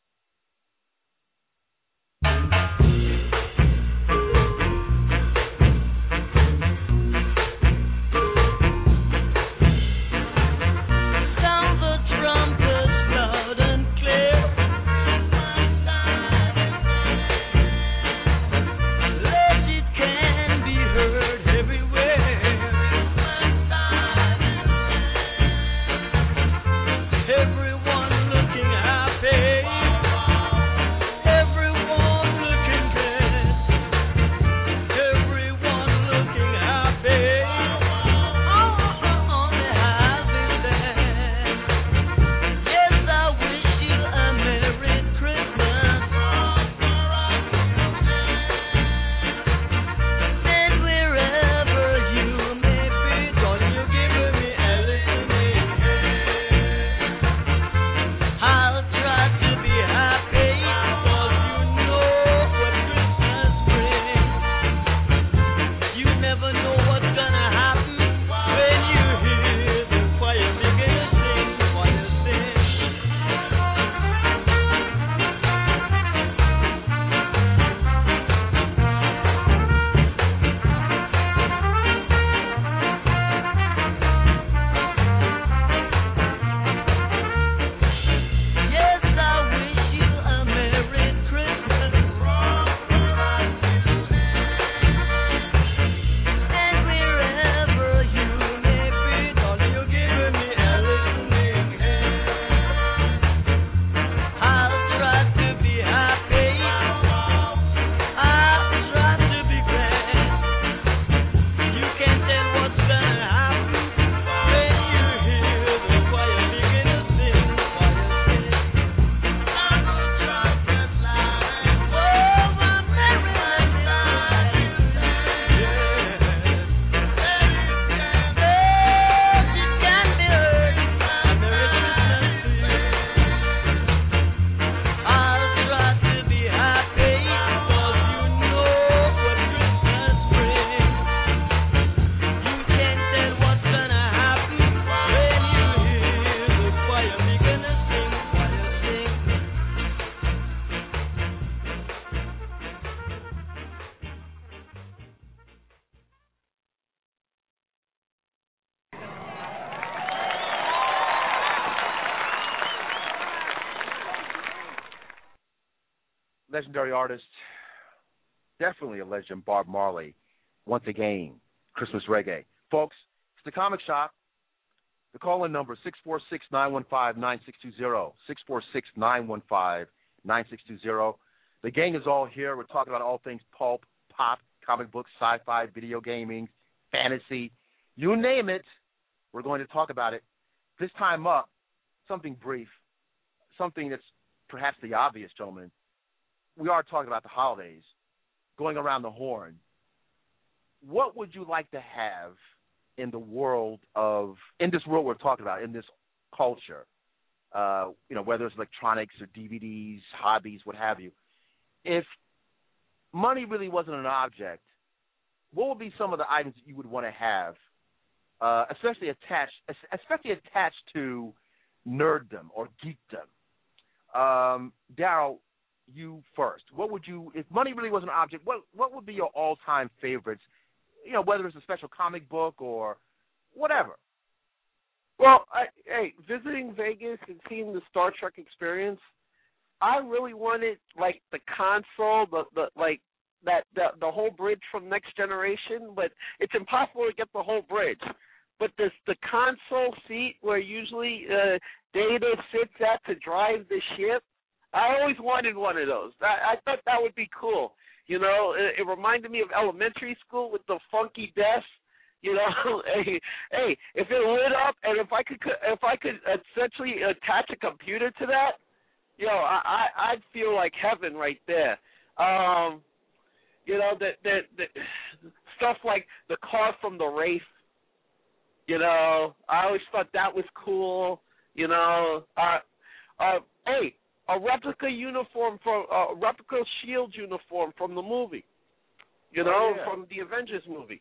Legendary artist, definitely a legend, Bob Marley. Once again, Christmas reggae. Folks, it's the Comic Shop. The call-in number is six four six, nine one five, nine six two zero, six four six, nine one five, nine six two zero. The gang is all here. We're talking about all things pulp, pop, comic books, sci-fi, video gaming, fantasy, you name it, we're going to talk about it. This time up, something brief, something that's perhaps the obvious, gentlemen. We are talking about the holidays, going around the horn. What would you like to have in the world of, in this world we're talking about, in this culture, uh, you know, whether it's electronics or D V Ds, hobbies, what have you, if money really wasn't an object, what would be some of the items that you would want to have, uh, especially attached, especially attached to nerddom or geekdom? Um, Daryl, you first. What would you, if money really was an object, what what would be your all-time favorites? You know, whether it's a special comic book or whatever. Well, I, hey, visiting Vegas and seeing the Star Trek experience, I really wanted like the console, the the like that the the whole bridge from Next Generation, but it's impossible to get the whole bridge. But this the console seat where usually uh, Data sits at to drive the ship, I always wanted one of those. I, I thought that would be cool. You know, it, it reminded me of elementary school with the funky desk. You know, hey, hey, if it lit up and if I could, if I could essentially attach a computer to that, yo, I, I I'd feel like heaven right there. Um, you know, that that stuff like the car from the Wraith. You know, I always thought that was cool. You know, uh, uh, hey, a replica uniform from a uh, replica SHIELD uniform from the movie. You know, oh, yeah. from the Avengers movie.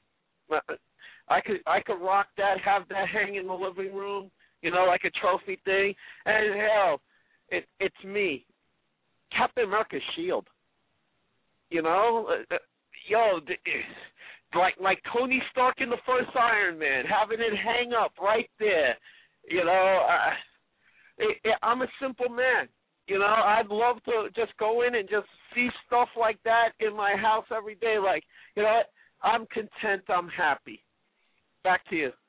I could I could rock that, have that hang in the living room, you know, like a trophy thing. And hell, it it's me, Captain America's shield. You know, uh, uh, yo, like like Tony Stark in the first Iron Man, having it hang up right there. You know, uh, it, it, I'm a simple man. You know, I'd love to just go in and just see stuff like that in my house every day. Like, you know what? I'm content. I'm happy. Back to you.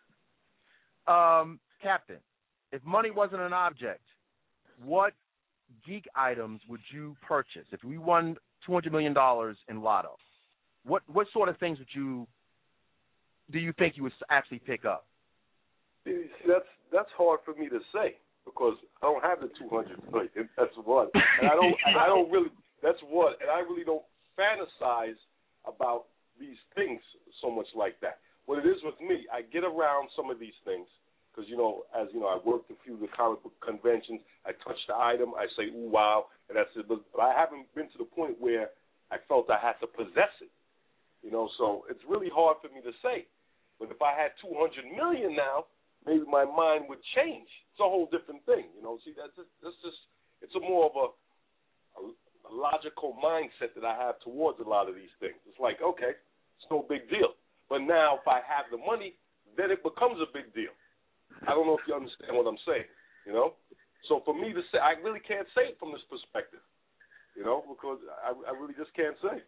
Um, Captain, if money wasn't an object, what geek items would you purchase? If we won two hundred million dollars in Lotto, what what sort of things would you, do you think you would actually pick up? See, that's, that's hard for me to say because I don't have the two hundred million dollars. That's one. And I don't, and I don't really, that's one. And I really don't fantasize about these things so much like that. What it is with me, I get around some of these things because, you know, as you know, I worked a few of the comic book conventions. I touch the item, I say, ooh, wow, and that's it. But I haven't been to the point where I felt I had to possess it, you know, so it's really hard for me to say. But if I had two hundred million dollars now, maybe my mind would change. It's a whole different thing, you know. See, that's just, that's just it's a more of a, a, a logical mindset that I have towards a lot of these things. It's like, okay, it's no big deal. But now if I have the money, then it becomes a big deal. I don't know if you understand what I'm saying, you know? So for me to say, I really can't say it from this perspective, you know, because I, I really just can't say.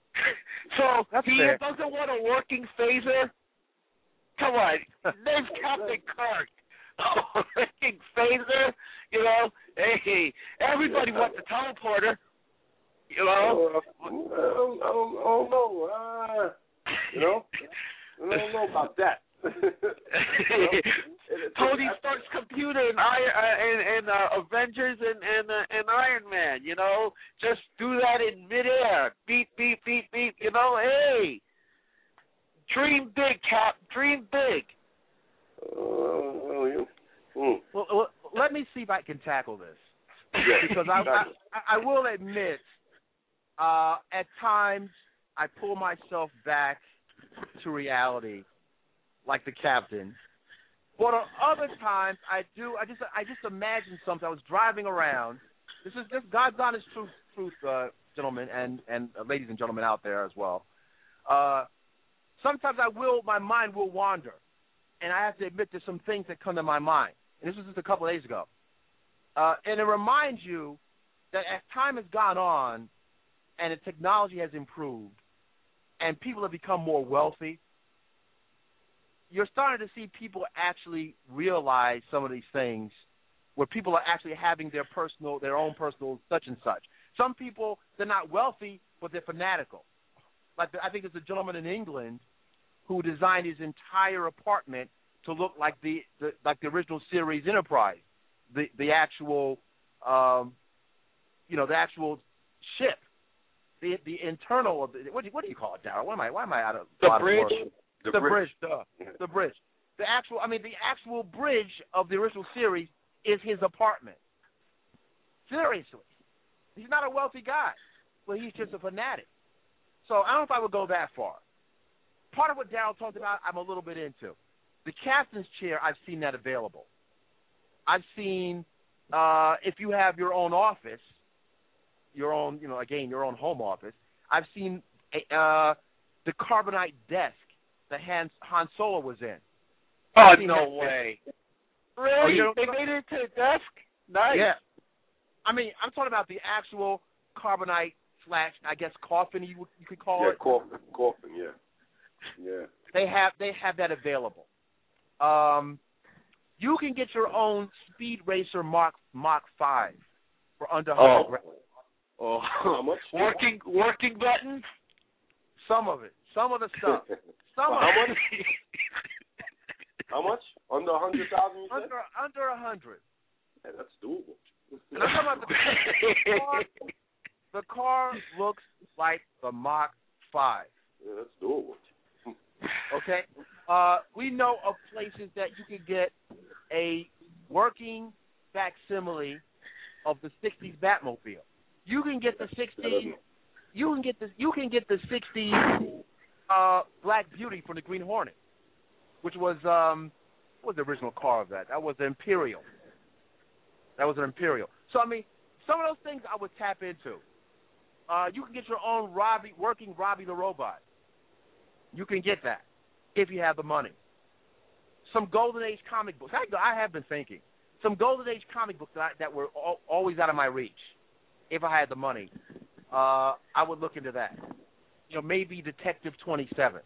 So That's he fair. doesn't want a working phaser? Come on, name's Captain Kirk. A working phaser? You know, hey, everybody yeah. wants a teleporter. You know? Uh, I, don't, I, don't, I don't know. Uh, you know? I don't know about that. You know? Tony Stark's computer and Iron uh, and, and uh, Avengers and and, uh, and Iron Man. You know, just do that in midair. Beep beep beep beep. You know, hey, dream big, Cap. Dream big. Uh, well, you, mm. well, well, let me see if I can tackle this Yeah, because I, I I will admit, uh, at times I pull myself back to reality, like the captain. But on other times, I do. I just, I just imagine something. I was driving around. This is just God's honest truth, truth, uh, gentlemen, and and uh, ladies and gentlemen out there as well. Uh, sometimes I will, my mind will wander, and I have to admit there's some things that come to my mind. And this was just a couple of days ago, uh, and it reminds you that as time has gone on, and the technology has improved, and people have become more wealthy, you're starting to see people actually realize some of these things where people are actually having their personal, their own personal such and such. Some people, they're not wealthy, but they're fanatical. Like the, I think there's a gentleman in England who designed his entire apartment to look like the, the like the original series Enterprise, the the actual, um, you know, the actual ship, the the internal of the, what do you, what do you call it, Darryl? What am I? Why am I out of the out bridge? Of the, the bridge. bridge, duh, the bridge. The actual, I mean, the actual bridge of the original series is his apartment. Seriously, he's not a wealthy guy, but he's just a fanatic. So I don't know if I would go that far. Part of what Darryl talked about, I'm a little bit into. The captain's chair, I've seen that available. I've seen uh, if you have your own office, your own, you know, again, your own home office. I've seen uh, the carbonite desk that Han, Han Solo was in. Oh, I've seen no that way. Desk. Really? Oh, you they made it to a desk? Nice. Yeah. I mean, I'm talking about the actual carbonite slash, I guess, coffin you you could call yeah, it. coffin, coffin, yeah, yeah. They have they have that available. Um, you can get your own Speed Racer Mach Mach Five for under Oh. one hundred grand. Oh, How much? working working buttons? Some of it, some of the stuff, some Well, of how it. much? How much? Under a hundred thousand? You said? Under under a hundred. Yeah, that's doable. And I'm talking about the car. The car looks like the Mach Five. Yeah, that's doable. Okay, uh, we know of places that you can get a working facsimile of the sixties Batmobile. You can get the sixties. You can get the you can get the sixties uh, Black Beauty from the Green Hornet, which was um, what was the original car of that? That was the Imperial. That was an Imperial. So I mean, some of those things I would tap into. Uh, you can get your own Robbie, working Robbie the Robot. You can get that if you have the money. Some Golden Age comic books. I, I have been thinking. Some Golden Age comic books that, I, that were al- always out of my reach. If I had the money, uh, I would look into that. You know, maybe Detective twenty-seven.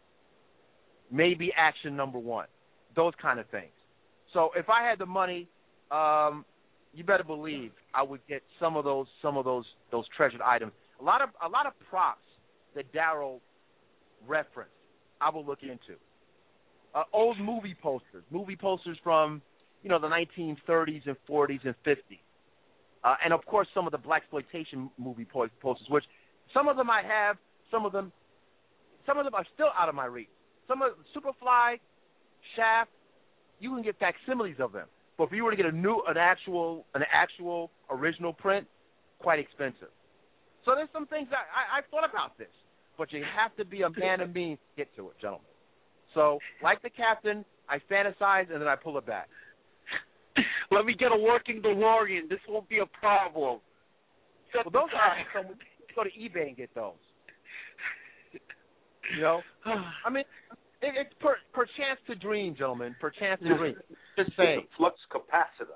Maybe Action Number One. Those kind of things. So if I had the money, um, you better believe I would get some of those some of those those treasured items. A lot of a lot of props that Darryl referenced, I will look into. Uh, old movie posters, movie posters from, you know, the nineteen thirties and forties and fifties, uh, and of course some of the blaxploitation movie po- posters, which some of them I have, some of them, some of them are still out of my reach. Some of Superfly, Shaft, you can get facsimiles of them, but if you were to get a new, an actual, an actual original print, quite expensive. So there's some things that I, I've thought about this. But you have to be a man of means to get to it, gentlemen. So, like the captain, I fantasize and then I pull it back. Let me get a working DeLorean. This won't be a problem. Well, those are some, go to eBay and get those. You know, I mean, it, it's per, per chance to dream, gentlemen. Per chance to dream. Just saying. Flux capacitor.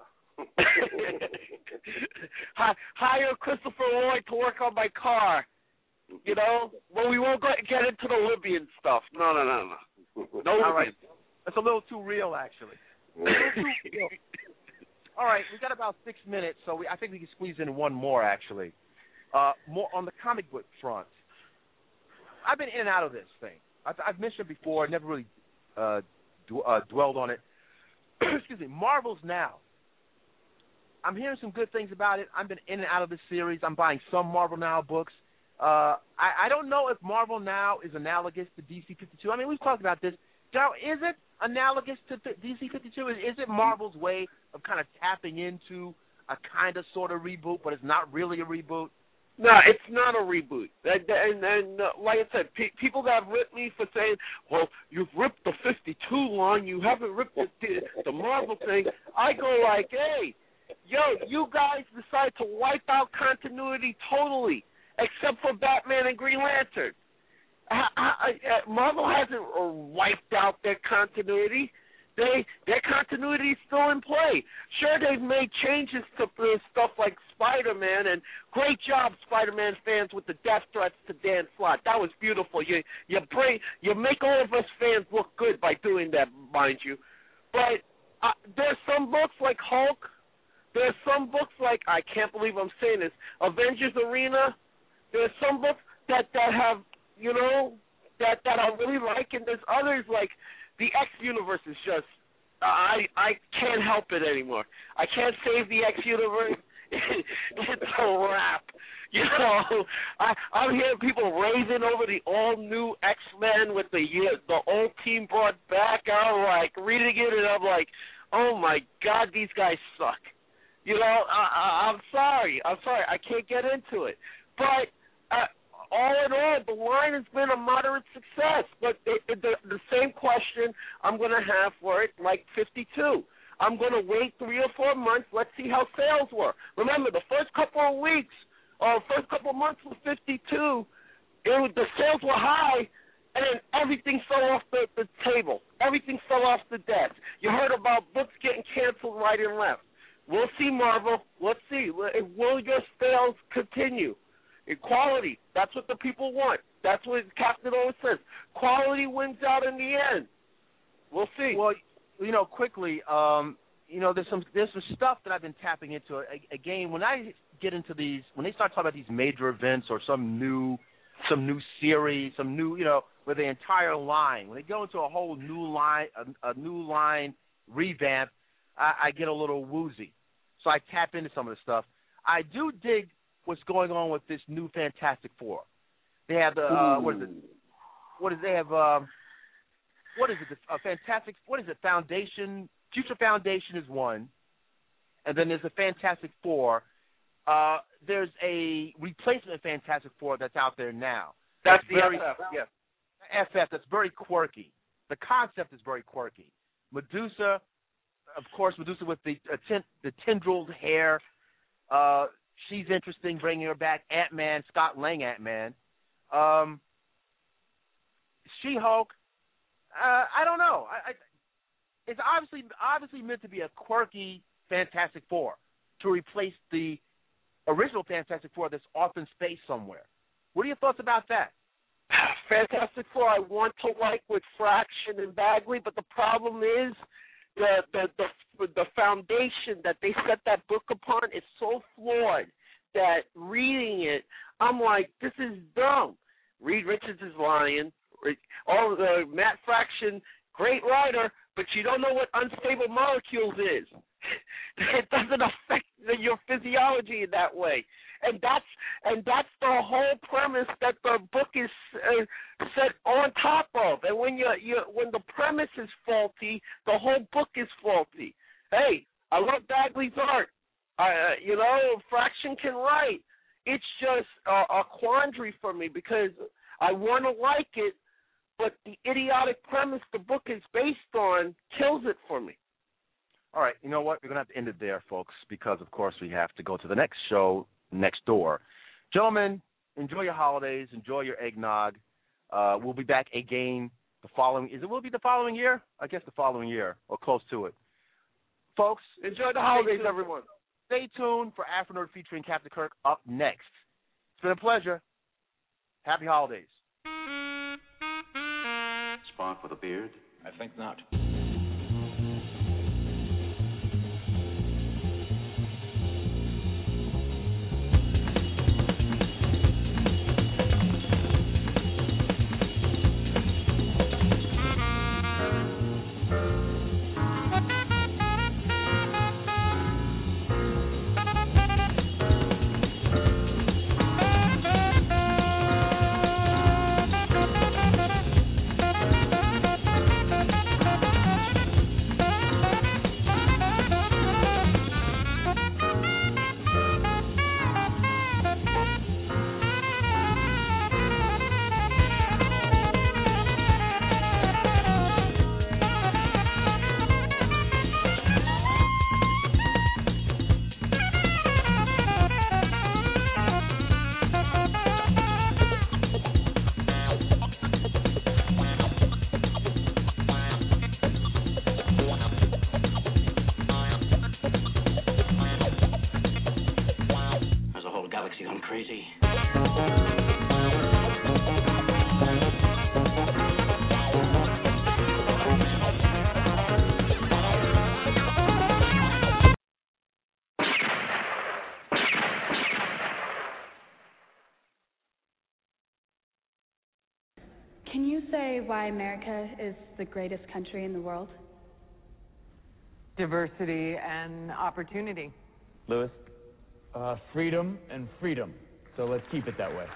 Hire Christopher Lloyd to work on my car. You know, well, we won't go, get into the Libyan stuff. No, no, no, no. No All right. Libyan. That's a little too real, actually. A little too real. All right, we've got about six minutes, so we, I think we can squeeze in one more, actually. Uh, more on the comic book front. I've been in and out of this thing. I've, I've mentioned it before. Never really uh, d- uh, dwelled on it. Excuse me. Marvel's Now. I'm hearing some good things about it. I've been in and out of this series. I'm buying some Marvel Now books. Uh, I, I don't know if Marvel Now is analogous to D C fifty-two. I mean, we've talked about this. Darryl, is it analogous to D C fifty-two? Is, is it Marvel's way of kind of tapping into a kind of sort of reboot, but it's not really a reboot? No, it's not a reboot. And, and, and uh, like I said, pe- people that have ripped me for saying, well, you've ripped the fifty-two line, you haven't ripped the, the Marvel thing. I go like, hey, yo, you guys decide to wipe out continuity totally. Except for Batman and Green Lantern. I, I, I, Marvel hasn't wiped out their continuity. They Their continuity is still in play. Sure, they've made changes to stuff like Spider-Man, and great job, Spider-Man fans, with the death threats to Dan Slott. That was beautiful. You you bring you make all of us fans look good by doing that, mind you. But uh, there's some books like Hulk. There's some books like, I can't believe I'm saying this, Avengers Arena. There's some books that, that have, you know, that that I really like, and there's others like the X universe is just I I can't help it anymore. I can't save the X universe. It's a wrap. You know, I I'm hearing people raving over the all new X Men with the the old team brought back. I'm like reading it and I'm like, oh my God, these guys suck. You know, I, I, I'm sorry. I'm sorry. I can't get into it. But uh, all in all, the line has been a moderate success. But it, it, the, the same question I'm going to have for it, like fifty-two. I'm going to wait three or four months. Let's see how sales were. Remember, the first couple of weeks or first couple of months with fifty-two, it was, the sales were high, and then everything fell off the, the table. Everything fell off the desk. You heard about books getting canceled right and left. We'll see, Marvel. Let's see. Will your sales continue? Equality. That's what the people want. That's what Captain always says. Quality wins out in the end. We'll see. Well, you know, quickly, um, you know, there's some there's some stuff that I've been tapping into. Again, when I get into these, when they start talking about these major events or some new, some new series, some new, you know, with the entire line, when they go into a whole new line, a, a new line revamp, I, I get a little woozy. So I tap into some of the stuff. I do dig what's going on with this new Fantastic Four. They have the uh, what is it? What is they have? Um, what is it? A Fantastic. What is it? Foundation. Future Foundation is one, and then there's a Fantastic Four. Uh, there's a replacement Fantastic Four that's out there now. That's, that's the very, F F. Yeah. F F. That's very quirky. The concept is very quirky. Medusa, of course, Medusa with the uh, ten, the tendrilled hair. Uh, she's interesting, bringing her back. Ant-Man, Scott Lang Ant-Man. Um, She-Hulk. Uh, I don't know. I, I, it's obviously obviously meant to be a quirky Fantastic Four to replace the original Fantastic Four that's off in space somewhere. What are your thoughts about that? Fantastic Four I want to like with Fraction and Bagley, but the problem is the the the, the foundation that they set that book upon is so flawed that reading it, I'm like, this is dumb. Reed Richards is lying. All the Matt Fraction, great writer, but you don't know what unstable molecules is. It doesn't affect your physiology in that way, and that's and that's the whole premise that the book is uh, set on top of. And when you you when the premise is faulty, the whole book is faulty. Hey, I love Bagley's art. Uh, you know, Fraction can write. It's just a, a quandary for me because I want to like it, but the idiotic premise the book is based on kills it for me. All right, you know what? We're going to have to end it there, folks, because, of course, we have to go to the next show next door. Gentlemen, enjoy your holidays. Enjoy your eggnog. Uh, we'll be back again the following – is it will it be the following year? I guess the following year or close to it. Folks, enjoy the holidays, everyone. Stay tuned for Afternoon featuring Captain Kirk up next. It's been a pleasure. Happy holidays. Spock with a beard? I think not. Can you say why America is the greatest country in the world? Diversity and opportunity. Lewis? Uh, freedom and freedom. So let's keep it that way.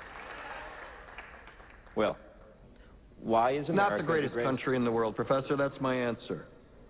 Well, why is America not the greatest, the greatest country in the world, Professor? That's my answer.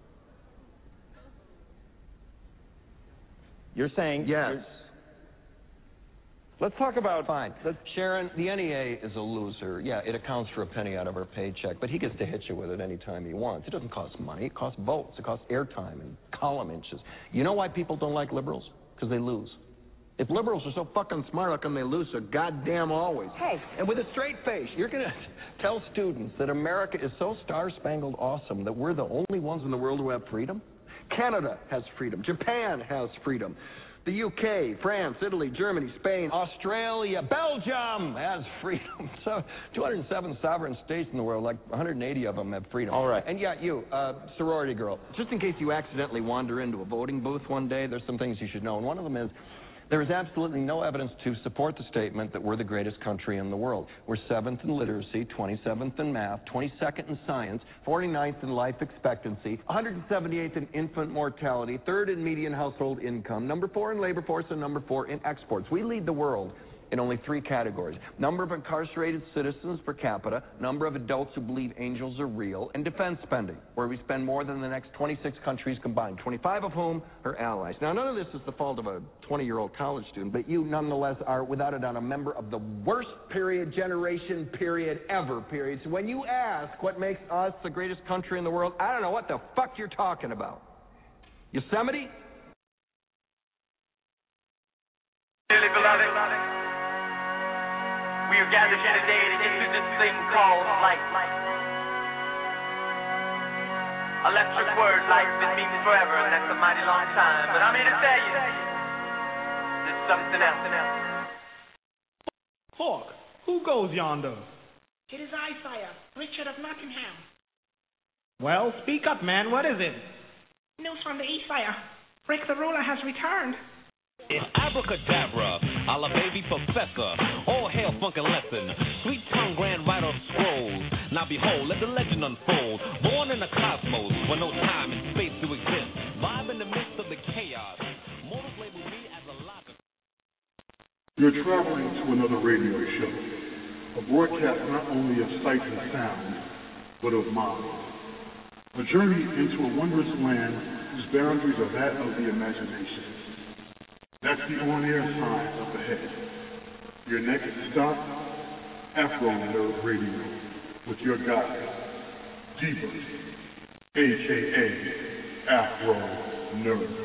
You're saying... Yes. You're... Let's talk about... Fine. Sharon, the N E A is a loser. Yeah, it accounts for a penny out of her paycheck, but he gets to hit you with it any time he wants. It doesn't cost money. It costs votes. It costs airtime and column inches. You know why people don't like liberals? Because they lose. If liberals are so fucking smart, how come they lose so goddamn always? Hey, and with a straight face, you're going to tell students that America is so star-spangled awesome that we're the only ones in the world who have freedom? Canada has freedom. Japan has freedom. The U K, France, Italy, Germany, Spain, Australia, Belgium has freedom. So two hundred seven sovereign states in the world, like one hundred eighty of them have freedom. All right. And yeah, you, uh, sorority girl, just in case you accidentally wander into a voting booth one day, there's some things you should know. And one of them is there is absolutely no evidence to support the statement that we're the greatest country in the world. We're seventh in literacy, twenty-seventh in math, twenty-second in science, forty-ninth in life expectancy, one hundred seventy-eighth in infant mortality, third in median household income, number four in labor force, and number four in exports. We lead the world in only three categories: number of incarcerated citizens per capita, number of adults who believe angels are real, and defense spending, where we spend more than the next twenty-six countries combined, twenty-five of whom are allies. Now, none of this is the fault of a twenty-year-old college student, but you nonetheless are, without a doubt, a member of the worst period, generation, period, ever, period. So when you ask what makes us the greatest country in the world, I don't know what the fuck you're talking about. Yosemite? Dearly beloved, we are gathered here today to issue this thing called life. Electric word, life, it means forever, and that's a mighty long time. But I'm here to tell you, there's something else. Hawk, who goes yonder? It is I, sire, Richard of Nottingham. Well, speak up, man. What is it? News from the east, sire. Rick the ruler has returned. It's abracadabra, a la baby professor. All hail funkin' lesson. Sweet tongue grand writer of scrolls. Now behold, let the legend unfold. Born in the cosmos, where no time and space do exist. Vibe in the midst of the chaos. Mortals label me as a logic. You're traveling to another radio show. A broadcast not only of sight and sound, but of mind. A journey into a wondrous land whose boundaries are that of the imagination. That's the on-air sign up ahead. Your next stop, Afro Nerd Radio, with your guide, D-Bert, a k a. Afro Nerd.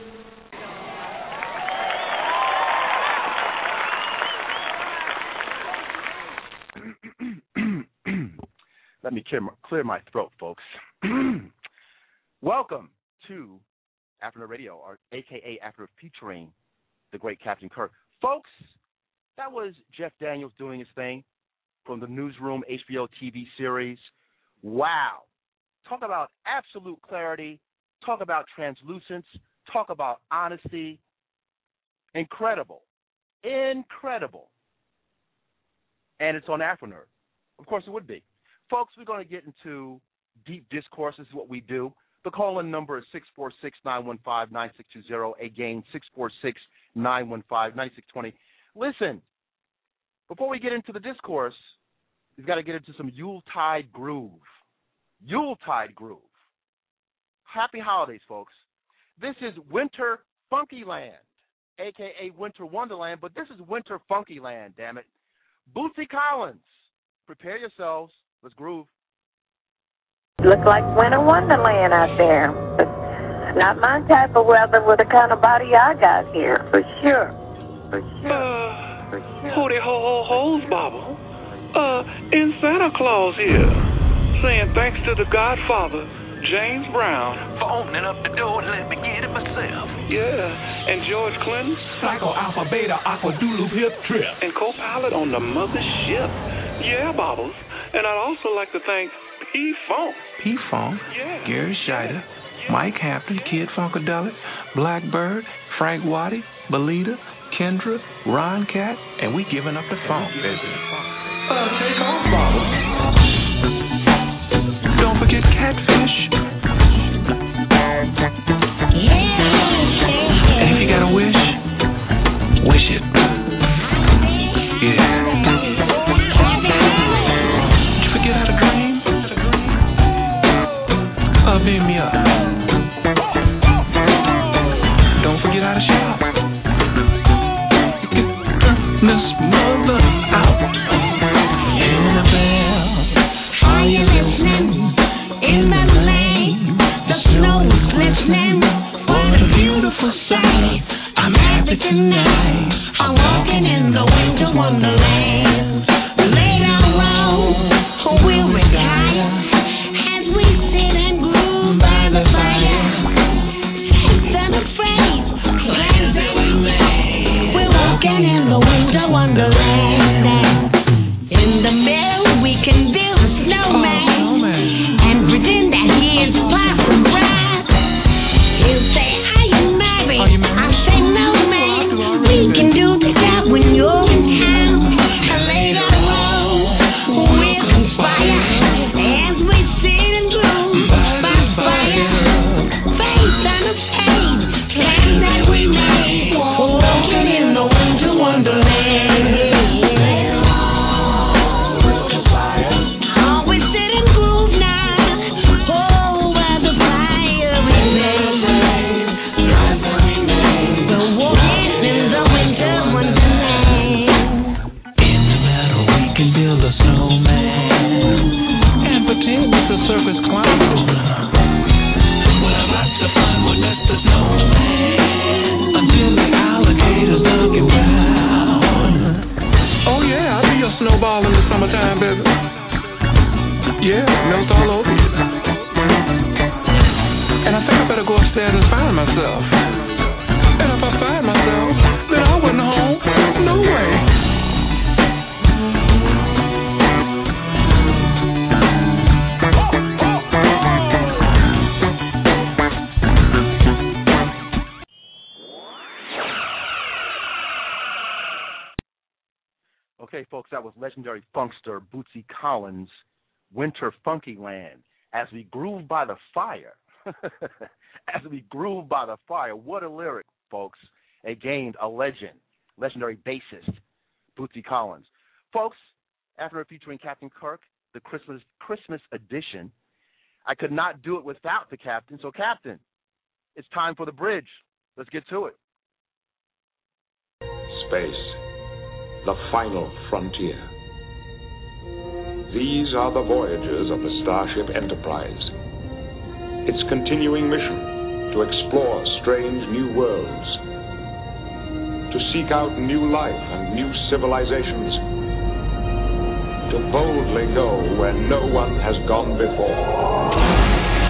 Let me clear my, clear my throat, folks. Welcome to Afro Nerd Radio, or a k a. Afro featuring the great Captain Kirk. Folks, that was Jeff Daniels doing his thing from the Newsroom H B O T V series. Wow. Talk about absolute clarity. Talk about translucence. Talk about honesty. Incredible. Incredible. And it's on Afro Nerd. Of course it would be. Folks, we're going to get into deep discourse. This is what we do. The call-in number is six four six, nine one five, nine six two zero. Again, six four six, nine one five, nine six two zero. Listen, before we get into the discourse, we've got to get into some Yuletide groove. Yuletide groove. Happy holidays, folks. This is Winter Funkyland, a k a. Winter Wonderland, but this is Winter Funkyland, damn it. Bootsy Collins, prepare yourselves. Let's groove. Look like winter wonderland out there. But not my type of weather with the kind of body I got here, for sure. For sure. Uh, for sure. Hooty ho ho ho's bobble. Uh, in Santa Claus here, saying thanks to the Godfather, James Brown, for opening up the door and let me get it myself. Yeah, and George Clinton, Psycho Alpha Beta Aqua Doodle Hip Trip, and co-pilot on the mothership. Yeah, Bobbles. And I'd also like to thank P-Funk. P-Funk, yeah. Gary Scheider, yeah. Mike Hampton, Kid Funkadelic, Blackbird, Frank Waddy, Belita, Kendra, Ron Cat, and we giving up the funk, baby. Uh, take off, Bobbles. Don't forget catfish. And if you got a wish, wish it. Yeah. Did you forget how to dream? Uh, beam me up. Don't forget how to shop. Miss Mother out. Annabelle, are you listening? In that lane, the snow is glistening. What a beautiful sight. I'm happy tonight. I'm walking in the winter wonderland. Lay down low, we'll retire as we sit and groove by the fire. Safe and afraid, plans that we made. We're walking in the winter wonderland. In the middle, we can build a snowman and pretend that he is Parson Brown. He'll say, "Are you married?" I say, "No, man. We can do the job when you're in town." Later on, we'll conspire as we sit and groove by fire. Face unafraid, plans that we made. Walking in the winter wonderland. Oh, we sit and groove now. Oh, by the fire we made. The walking in the winter wonderland. In the meadow we can build a snowman and pretend it's a circus clown. Well, lots of fun with Mister Snowman until the alligators knock him down. Oh, yeah, I'll be your snowball in the summertime, baby. Yeah, melt all over you. And I think I better go upstairs and find myself. And if I find myself, then I wasn't home. No way. Okay, folks, that was legendary funkster Bootsy Collins' Winter Funkyland. As we groove by the fire. As we groove by the fire. What a lyric, folks. Again, a legend. Legendary bassist, Bootsy Collins. Folks, after featuring Captain Kirk, the Christmas Christmas edition, I could not do it without the Captain. So, Captain, it's time for the bridge. Let's get to it. Space, the final frontier. These are the voyages of the Starship Enterprise. Its continuing mission to explore strange new worlds, to seek out new life and new civilizations, to boldly go where no one has gone before.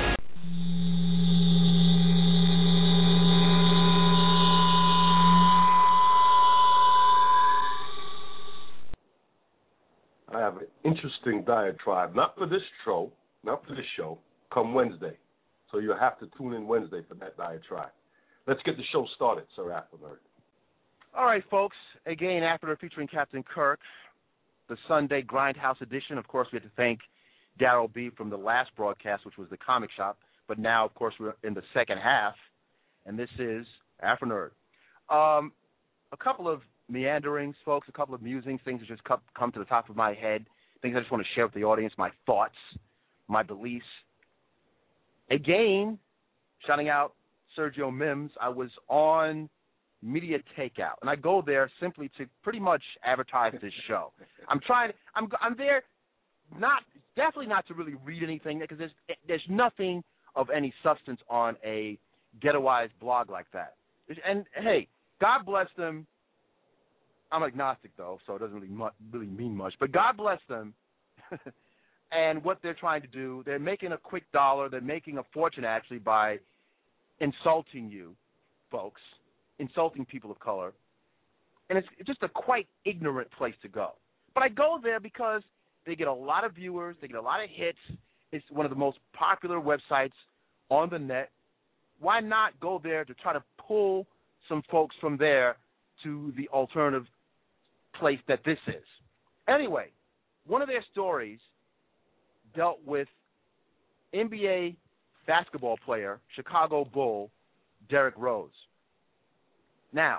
I have an interesting diatribe, not for this show, not for this show, come Wednesday. So you'll have to tune in Wednesday for that diatribe. Let's get the show started, Sir Afternoon. All right, folks. Again, after featuring Captain Kirk, the Sunday Grindhouse edition. Of course, we have to thank Darryl B. from the last broadcast, which was the Comic Shop. But now, of course, we're in the second half, and this is Afro Nerd. Um, a couple of meanderings, folks, a couple of musings, things that just come, come to the top of my head, things I just want to share with the audience, my thoughts, my beliefs. Again, shouting out Sergio Mims, I was on Media Takeout, and I go there simply to pretty much advertise this show. I'm trying, I'm I'm there, not definitely not to really read anything, because there's there's nothing of any substance on a ghettoized blog like that. And hey, God bless them. I'm agnostic though, so it doesn't really mu- really mean much. But God bless them. And what they're trying to do, they're making a quick dollar. They're making a fortune, actually, by insulting you, folks, insulting people of color. And it's just a quite ignorant place to go. But I go there because they get a lot of viewers. They get a lot of hits. It's one of the most popular websites on the net. Why not go there to try to pull some folks from there to the alternative place that this is? Anyway, one of their stories dealt with N B A basketball player, Chicago Bull, Derrick Rose. Now,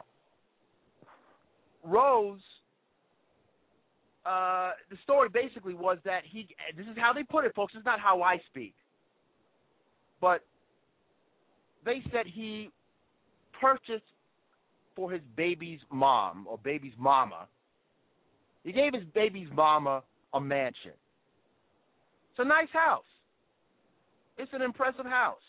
Rose, uh, the story basically was that he, this is how they put it, folks, it's not how I speak, but they said he purchased for his baby's mom or baby's mama, he gave his baby's mama a mansion. It's a nice house. It's an impressive house.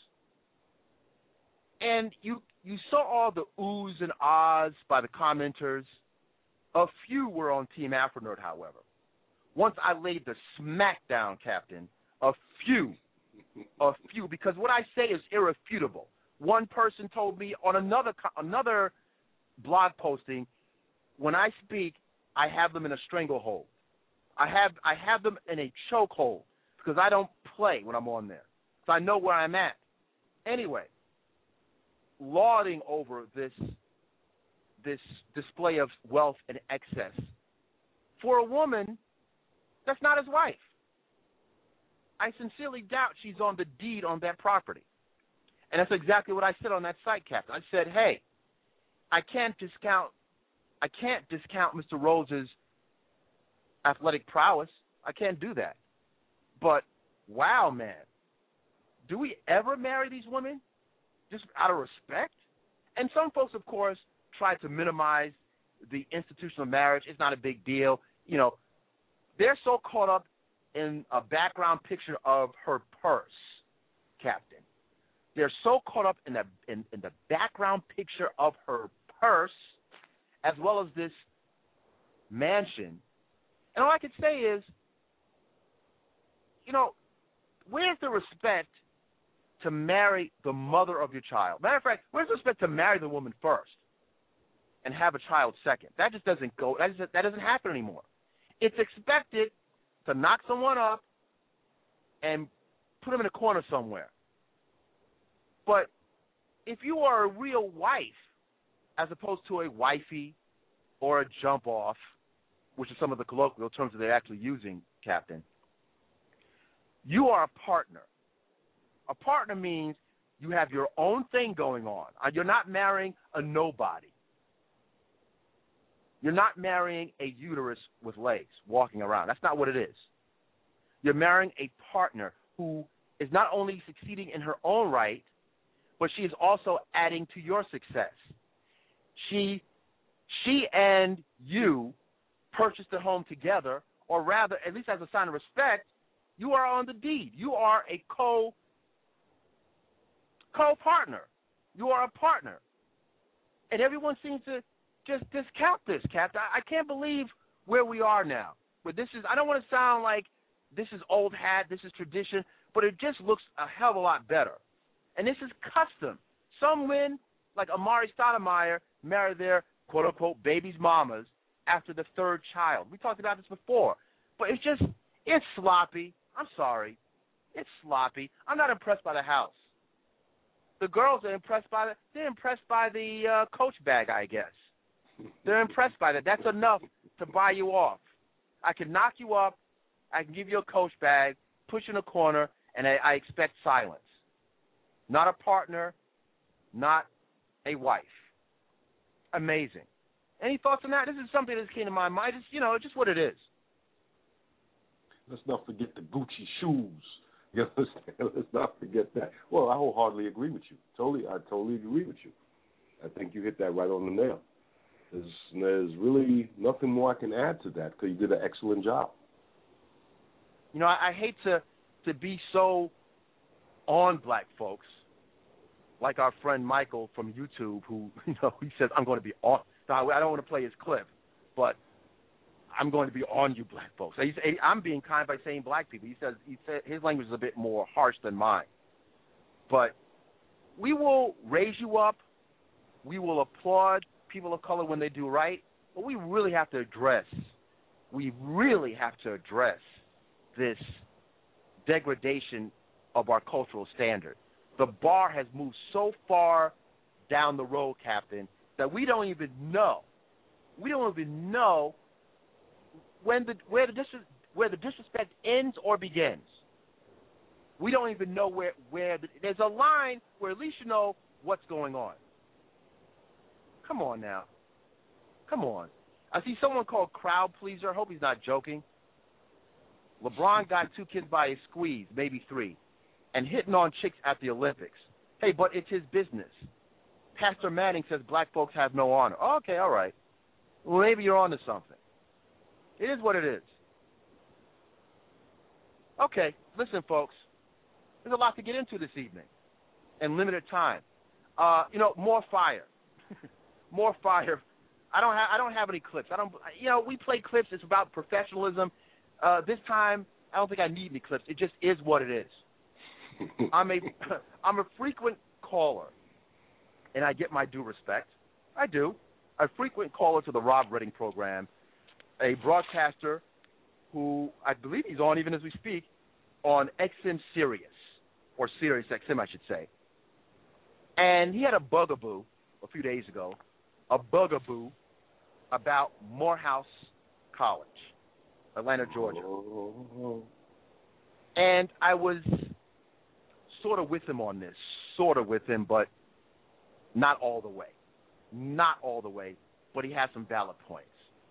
And you you saw all the oohs and ahs by the commenters. A few were on Team Afronerd, however. Once I laid the smackdown, Captain, a few, a few, because what I say is irrefutable. One person told me on another another blog posting, when I speak, I have them in a stranglehold. I have I have them in a chokehold because I don't play when I'm on there. So I know where I'm at. Anyway, lauding over this this display of wealth and excess for a woman that's not his wife. I sincerely doubt she's on the deed on that property. And that's exactly what I said on that site, Captain. I said, hey, I can't discount I can't discount Mister Rose's athletic prowess. I can't do that. But wow, man, do we ever marry these women just out of respect? And some folks, of course, try to minimize the institutional marriage. It's not a big deal. You know, they're so caught up in a background picture of her purse, Captain. They're so caught up in the in, in the background picture of her purse, as well as this mansion. And all I can say is, you know, where's the respect to marry the mother of your child? Matter of fact, where's the respect to marry the woman first and have a child second? That just doesn't go. That, just, that doesn't happen anymore. It's expected to knock someone up and put them in a corner somewhere. But if you are a real wife, as opposed to a wifey or a jump off, which is some of the colloquial terms that they're actually using, Captain, you are a partner. A partner means you have your own thing going on. You're not marrying a nobody. You're not marrying a uterus with legs walking around. That's not what it is. You're marrying a partner who is not only succeeding in her own right, but she is also adding to your success. She, she and you purchased a home together, or rather, at least as a sign of respect, you are on the deed. You are a co co-partner. You are a partner. And everyone seems to just discount this, Captain. I, I can't believe where we are now. But this is, I don't want to sound like this is old hat, this is tradition, but it just looks a hell of a lot better. And this is custom. Some men, like Amari Stoudemire, marry their quote-unquote baby's mamas after the third child. We talked about this before. But it's just, it's sloppy. I'm sorry. It's sloppy. I'm not impressed by the house. The girls are impressed by the, they're impressed by the uh, Coach bag, I guess. They're impressed by that. That's enough to buy you off. I can knock you up. I can give you a Coach bag, push you in a corner, and I, I expect silence. Not a partner, not a wife. Amazing. Any thoughts on that? This is something that came to my mind. It's, you know, it's just what it is. Let's not forget the Gucci shoes. You understand? Let's not forget that. Well, I wholeheartedly agree with you. Totally, I totally agree with you. I think you hit that right on the nail. There's, there's really nothing more I can add to that because you did an excellent job. You know, I, I hate to to be so on black folks, like our friend Michael from YouTube, who, you know, he says, I'm going to be on. Now, I don't want to play his clip, but I'm going to be on you black folks. He's, I'm being kind by saying black people. He says, he said his language is a bit more harsh than mine. But we will raise you up. We will applaud people of color when they do right. But we really have to address, we really have to address this degradation of our cultural standard. The bar has moved so far down the road, Captain, that we don't even know. We don't even know when the where the dis- where the disrespect ends or begins. We don't even know where, where the, there's a line where at least you know what's going on. Come on now. Come on. I see someone called crowd pleaser. I hope he's not joking. LeBron got two kids by a squeeze, maybe three, and hitting on chicks at the Olympics. Hey, but it's his business. Pastor Manning says black folks have no honor. Oh, okay, all right. Well, maybe you're onto something. It is what it is. Okay, listen, folks. There's a lot to get into this evening and limited time. Uh, you know, more fire. More fire. I don't have I don't have any clips. I don't you know, we play clips. It's about professionalism. Uh, this time I don't think I need any clips. It just is what it is. I'm a I'm a frequent caller, and I get my due respect. I do. A frequent caller to the Rob Redding program, a broadcaster who I believe he's on even as we speak on X M Sirius, or Sirius X M, I should say. And he had a bugaboo a few days ago, a bugaboo about Morehouse College, Atlanta, Georgia. And I was sort of with him on this, sort of with him, but not all the way. Not all the way, but he has some valid points.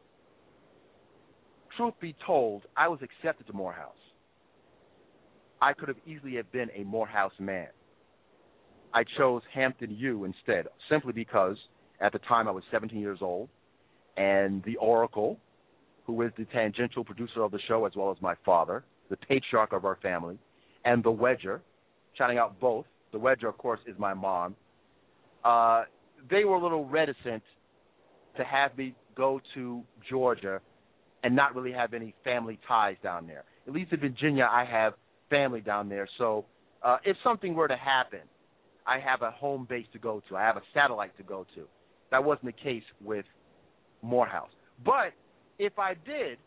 Truth be told, I was accepted to Morehouse. I could have easily have been a Morehouse man. I chose Hampton U instead, simply because at the time I was seventeen years old, and the Oracle, who is the tangential producer of the show as well as my father, the patriarch of our family, and the Wedger, shouting out both. The Wedger, of course, is my mom. Uh, they were a little reticent to have me go to Georgia and not really have any family ties down there. At least in Virginia, I have family down there. So uh, if something were to happen, I have a home base to go to. I have a satellite to go to. That wasn't the case with Morehouse. But if I did,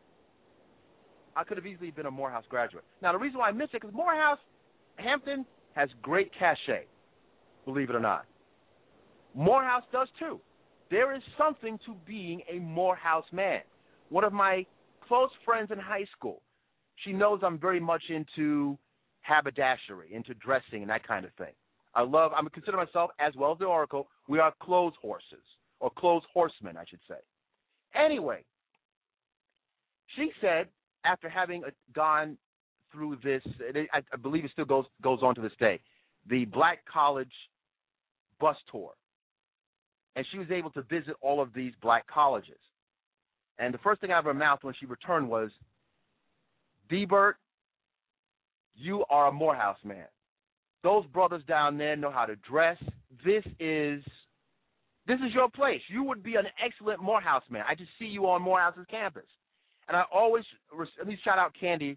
I could have easily been a Morehouse graduate. Now, the reason why I miss it is because Morehouse, Hampton, has great cachet, believe it or not. Morehouse does too. There is something to being a Morehouse man. One of my close friends in high school, she knows I'm very much into haberdashery, into dressing and that kind of thing. I love, I consider myself, as well as the Oracle, we are clothes horses, or clothes horsemen, I should say. Anyway, she said, after having gone through this, I, I believe it still goes goes on to this day, the Black College bus tour. And she was able to visit all of these black colleges. And the first thing out of her mouth when she returned was, D-Bert, you are a Morehouse man. Those brothers down there know how to dress. This is this is your place. You would be an excellent Morehouse man. I just see you on Morehouse's campus. And I always, at least shout out Candy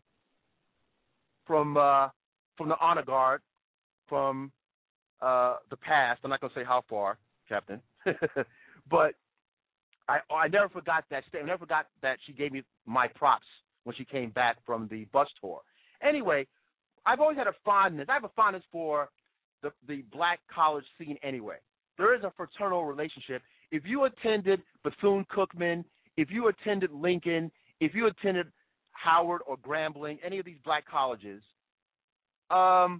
from uh, from the Honor Guard, from uh, the past. I'm not going to say how far, Captain. But I I never forgot that statement. I never forgot that she gave me my props when she came back from the bus tour. Anyway, I've always had a fondness. I have a fondness for the, the black college scene anyway. There is a fraternal relationship. If you attended Bethune-Cookman, if you attended Lincoln, if you attended Howard or Grambling, any of these black colleges, um,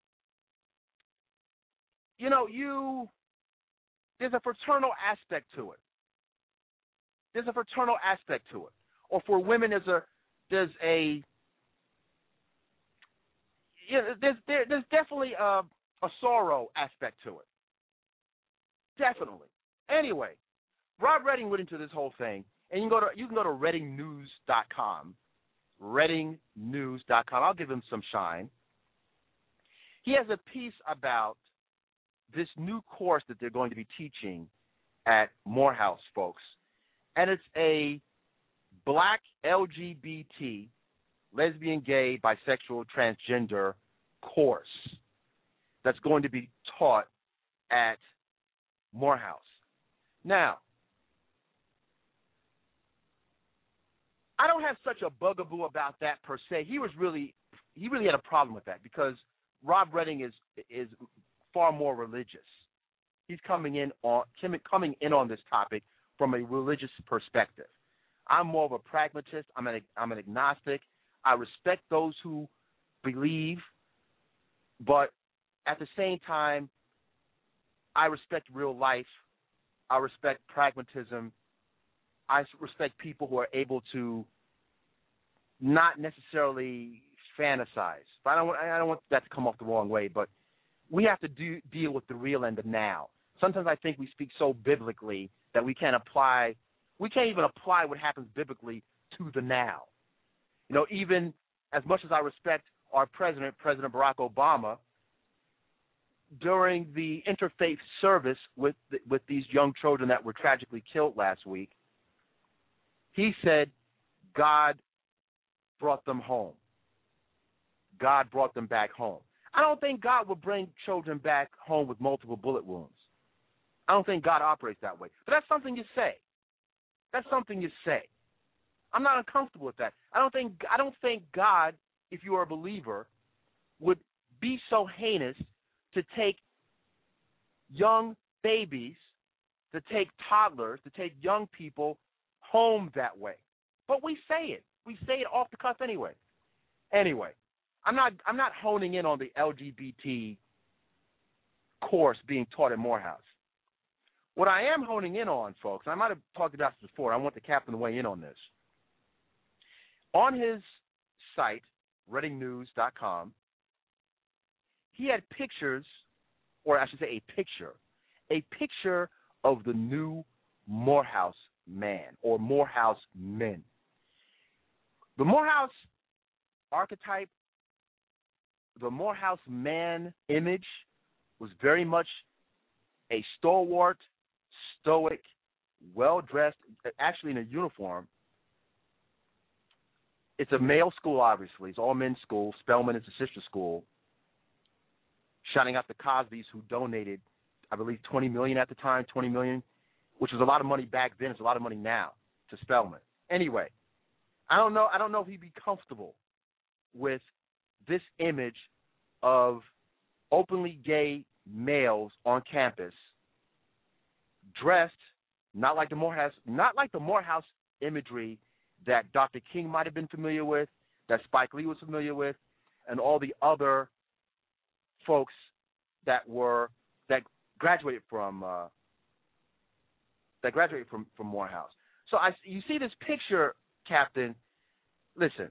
you know, you there's a fraternal aspect to it. There's a fraternal aspect to it. Or for women, there's a there's a yeah, there's there, there's definitely a, a sorrow aspect to it. Definitely. Anyway, Rob Redding went into this whole thing, and you can go to you can go to redding news dot com, redding news dot com. I'll give him some shine. He has a piece about this new course that they're going to be teaching at Morehouse, folks, and it's a black L G B T, lesbian, gay, bisexual, transgender course that's going to be taught at Morehouse. Now, I don't have such a bugaboo about that per se. He was really, he really had a problem with that because Rob Redding is is far more religious. He's coming in on coming in on this topic from a religious perspective. I'm more of a pragmatist. I'm an I'm an agnostic. I respect those who believe But at the same time, I respect real life. I respect pragmatism. I respect people who are able to not necessarily fantasize. But I don't want, I don't want that to come off the wrong way, but we have to do, deal with the real and the now. Sometimes I think we speak so biblically that we can't apply, we can't even apply what happens biblically to the now. You know, even as much as I respect our president, President Barack Obama, during the interfaith service with the, with these young children that were tragically killed last week, he said God brought them home. God brought them back home. I don't think God would bring children back home with multiple bullet wounds. I don't think God operates that way. But that's something you say. That's something you say. I'm not uncomfortable with that. I don't think I don't think God, if you are a believer, would be so heinous to take young babies, to take toddlers, to take young people home that way. But we say it. We say it off the cuff anyway. Anyway, I'm not I'm not honing in on the L G B T course being taught at Morehouse. What I am honing in on, folks, I might have talked about this before. I want the captain to weigh in on this. On his site, reading news dot com, he had pictures, or I should say a picture, a picture of the new Morehouse man or Morehouse men. The Morehouse archetype, the Morehouse man image was very much a stalwart, stoic, well-dressed, actually in a uniform. It's a male school, obviously. It's all men's school. Spelman is a sister school. Shouting out the Cosbys, who donated, I believe, twenty million dollars at the time, twenty million dollars, which was a lot of money back then. It's a lot of money now to Spelman. Anyway, I don't know. I don't know if he'd be comfortable with this image of openly gay males on campus, dressed not like the Morehouse, not like the Morehouse imagery that Doctor King might have been familiar with, that Spike Lee was familiar with, and all the other folks that were that graduated from uh, that graduated from, from Morehouse. So I, you see this picture, Captain. Listen,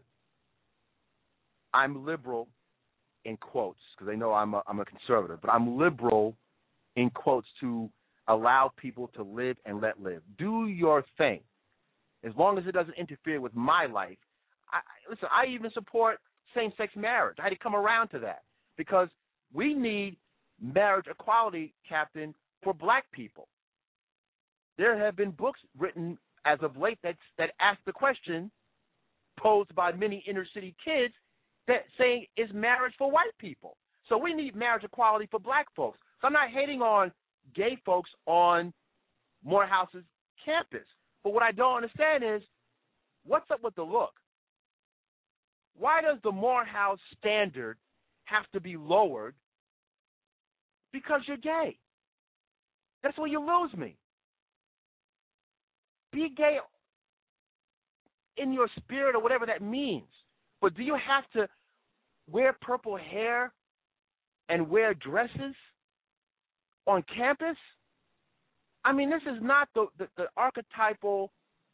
I'm liberal in quotes because they know I'm a, I'm a conservative, but I'm liberal in quotes to allow people to live and let live. Do your thing. As long as it doesn't interfere with my life. I, listen, I even support same-sex marriage. I had to come around to that because we need marriage equality, Captain, for black people. There have been books written as of late that, that ask the question posed by many inner-city kids that saying, is marriage for white people? So we need marriage equality for black folks. So I'm not hating on gay folks on Morehouse's campus. But what I don't understand is, what's up with the look? Why does the Morehouse standard have to be lowered because you're gay? That's where you lose me. Be gay in your spirit or whatever that means. But do you have to wear purple hair and wear dresses on campus? I mean, this is not the, the, the archetypal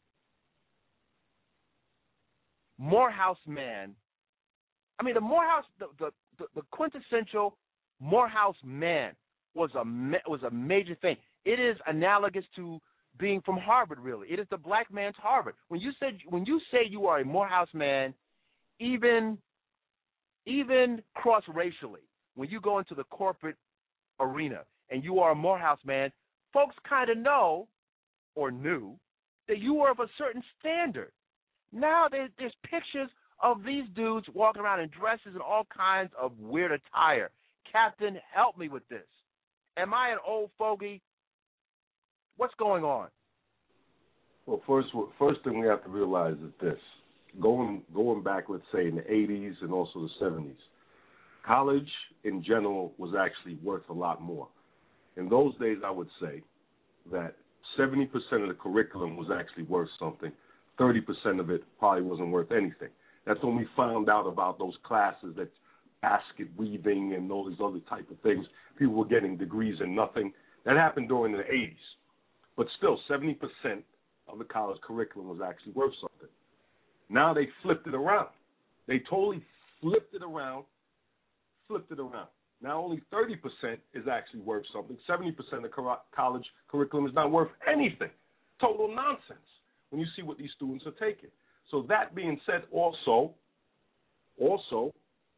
Morehouse man. I mean, the Morehouse, the, the, the, the quintessential Morehouse man was a was a major thing. It is analogous to being from Harvard, really. It is the black man's Harvard. When you said when you say you are a Morehouse man, even even cross-racially, when you go into the corporate arena and you are a Morehouse man, folks kind of know or knew that you were of a certain standard. Now there's, there's pictures of these dudes walking around in dresses and all kinds of weird attire. Captain, help me with this. Am I an old fogey? What's going on? Well, first, first thing we have to realize is this. Going, going back, let's say, in the eighties and also the seventies, college in general was actually worth a lot more. In those days, I would say that seventy percent of the curriculum was actually worth something. thirty percent of it probably wasn't worth anything. That's when we found out about those classes that basket weaving and all these other type of things. People were getting degrees in nothing. That happened during the eighties. But still, seventy percent of the college curriculum was actually worth something. Now they flipped it around. They totally flipped it around, flipped it around. Now only thirty percent is actually worth something. seventy percent of the college curriculum is not worth anything. Total nonsense when you see what these students are taking. So that being said, also, also,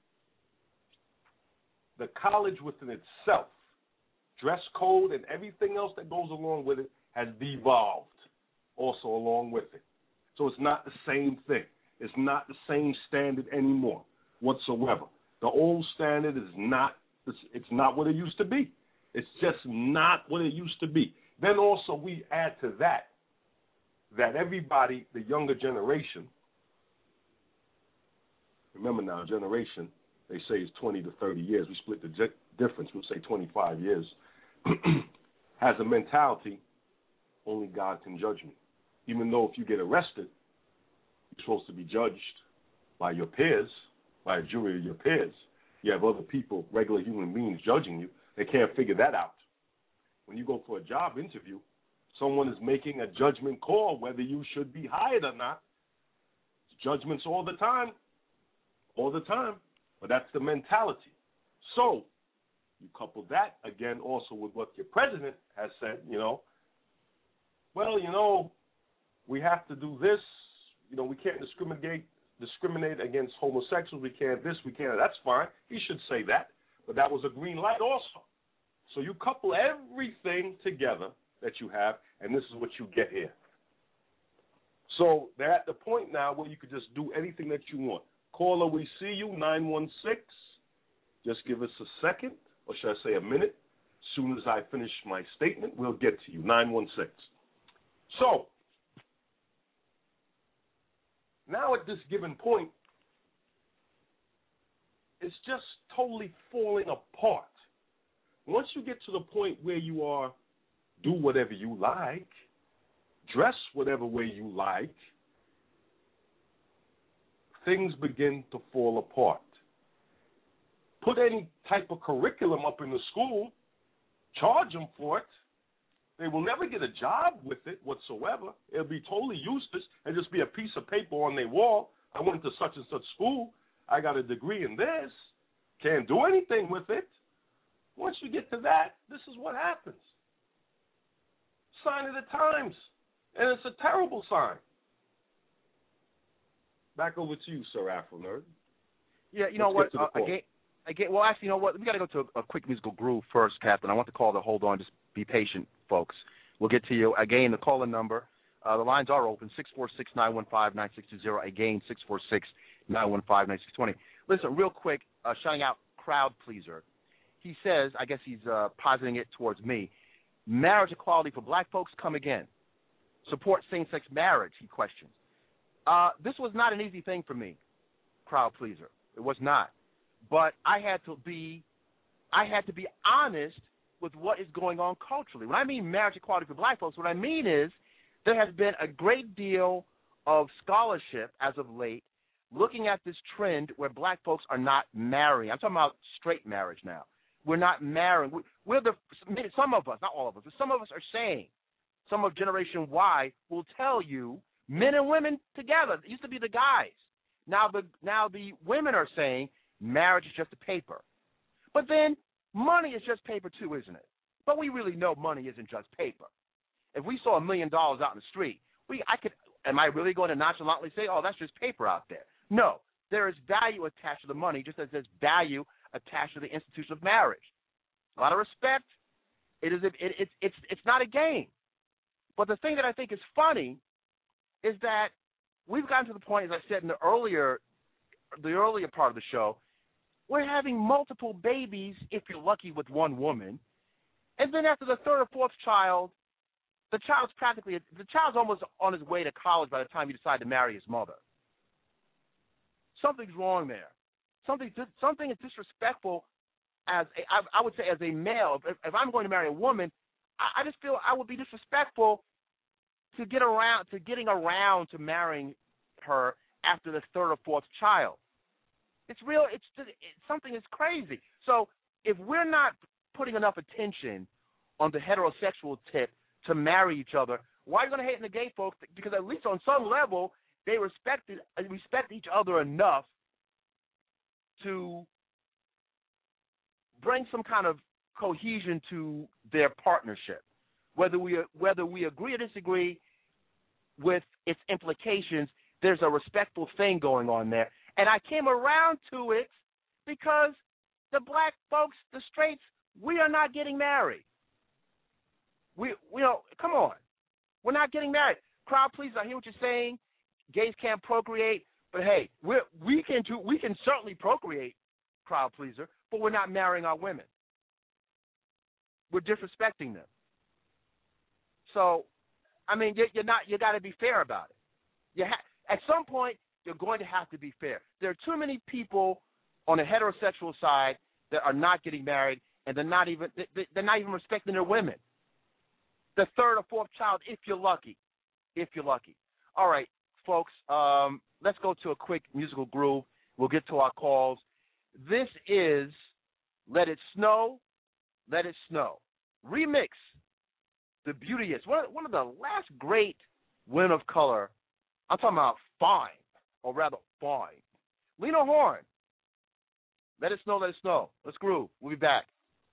the college within itself, dress code and everything else that goes along with it has devolved also along with it. So it's not the same thing. It's not the same standard anymore whatsoever. The old standard is not, it's, it's not what it used to be. It's just not what it used to be. Then also we add to that, that everybody, the younger generation, remember now, generation, they say is twenty to thirty years. We split the di- difference. We'll say twenty-five years. Has a mentality, only God can judge me. Even though if you get arrested, you're supposed to be judged by your peers, by a jury of your peers. You have other people, regular human beings, judging you. They can't figure that out. When you go for a job interview, someone is making a judgment call whether you should be hired or not. It's judgments all the time, all the time. But that's the mentality. So you couple that, again, also with what your president has said, you know, well, you know, we have to do this. You know, we can't discriminate discriminate against homosexuals. We can't this, we can't. That's fine. He should say that. But that was a green light also. So you couple everything together that you have, and this is what you get here. So they're at the point now where you could just do anything that you want. Caller, we see you, nine one six. Just give us a second, or should I say a minute. As soon as I finish my statement, we'll get to you, nine one six. So, now at this given point, it's just totally falling apart. Once you get to the point where you are, do whatever you like, dress whatever way you like, things begin to fall apart. Put any type of curriculum up in the school, charge them for it. They will never get a job with it whatsoever. It'll be totally useless and just be a piece of paper on their wall. I went to such and such school. I got a degree in this. Can't do anything with it. Once you get to that, this is what happens. Sign of the times. And it's a terrible sign. Back over to you, Sir Afro Nerd. Yeah, you know Let's what? Uh, again, again, well, actually, you know what? We got to go to a, a quick musical groove first, Captain. I want the call to hold on. Just be patient, folks. We'll get to you. Again, the call-in number. Uh, the lines are open, six four six, nine one five, nine six two zero. Again, six four six, nine one five, nine six two zero. Listen, real quick, uh, shouting out Crowd Pleaser. He says, I guess he's uh, positing it towards me, marriage equality for black folks, come again. Support same-sex marriage, he questions. Uh, this was not an easy thing for me, Crowd Pleaser. It was not. But I had to be, I had to be honest with what is going on culturally. When I mean marriage equality for black folks, what I mean is there has been a great deal of scholarship as of late looking at this trend where black folks are not marrying. I'm talking about straight marriage now. We're not marrying. We're the, some of us, not all of us, but some of us are saying, some of Generation Y will tell you, men and women together. It used to be the guys. Now the now the women are saying marriage is just a paper. But then money is just paper too, isn't it? But we really know money isn't just paper. If we saw a million dollars out in the street, we I could am I really going to nonchalantly say, oh, that's just paper out there? No. There is value attached to the money, just as there's value attached to the institution of marriage. A lot of respect. It is it, it, it, it's it's not a game. But the thing that I think is funny is that we've gotten to the point, as I said in the earlier the earlier part of the show, we're having multiple babies, if you're lucky, with one woman. And then after the third or fourth child, the child's practically the child's almost on his way to college by the time he decides to marry his mother. Something's wrong there. Something something is disrespectful as a, I, I would say as a male. If, if I'm going to marry a woman, I, I just feel I would be disrespectful to get around to getting around to marrying her after the third or fourth child. It's real. It's, just, it's something that's crazy. So if we're not putting enough attention on the heterosexual tip to marry each other, why are you going to hate on the gay folks? Because at least on some level, they respect it, respect each other enough to bring some kind of cohesion to their partnership. Whether we whether we agree or disagree with its implications, there's a respectful thing going on there. And I came around to it because the black folks, the straights, we are not getting married. We, we know, come on. We're not getting married. Crowd please, I hear what you're saying. Gays can't procreate, but hey, we we can do, we can certainly procreate, crowd pleaser, but we're not marrying our women. We're disrespecting them. So, I mean, you, you're not. You got to be fair about it. You ha- at some point, you're going to have to be fair. There are too many people on the heterosexual side that are not getting married, and they're not even they, they're not even respecting their women. The third or fourth child, if you're lucky, if you're lucky. All right, folks. Um, let's go to a quick musical groove. We'll get to our calls. This is "Let It Snow, Let It Snow" remix. The Beauty is one of, one of the last great women of color. I'm talking about fine, or rather fine. Lena Horne. Let it snow, let it snow. Let's groove. We'll be back.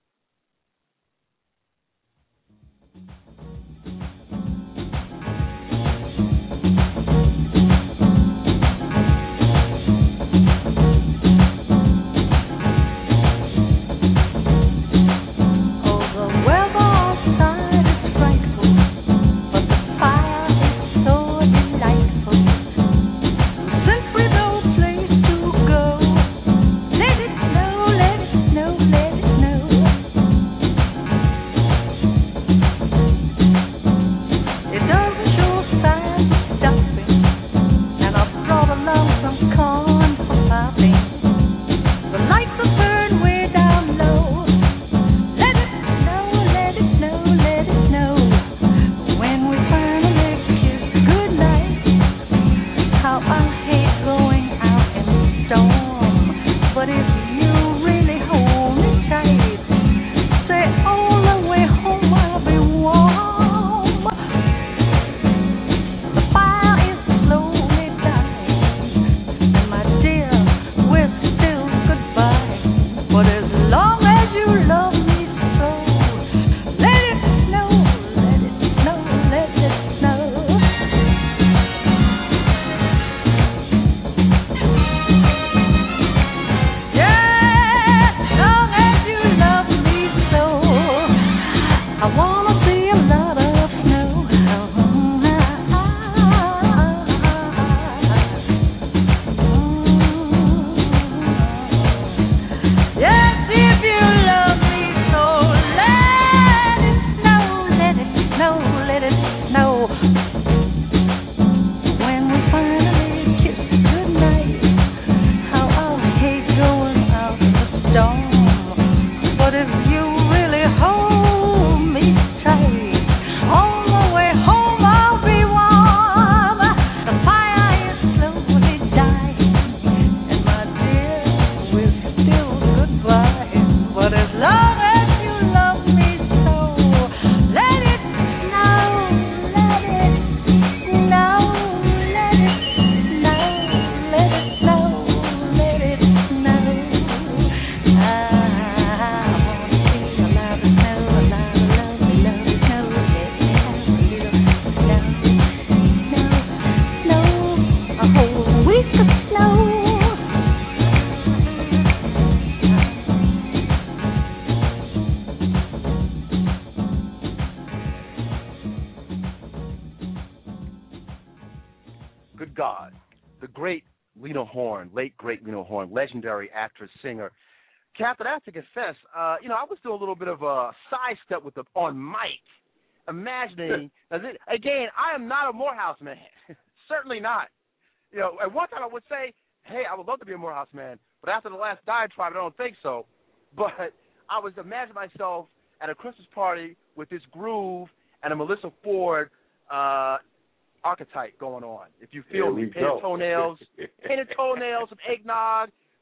Legendary actress, singer. Captain, I have to confess, uh, you know, I was doing a little bit of a sidestep with the on mic, imagining. Again, I am not a Morehouse man, certainly not. You know, at one time I would say, hey, I would love to be a Morehouse man, but after the last diatribe, I don't think so. But I was imagining myself at a Christmas party with this groove and a Melissa Ford uh, archetype going on. If you feel me, painted toenails, painted toenails, some eggnog,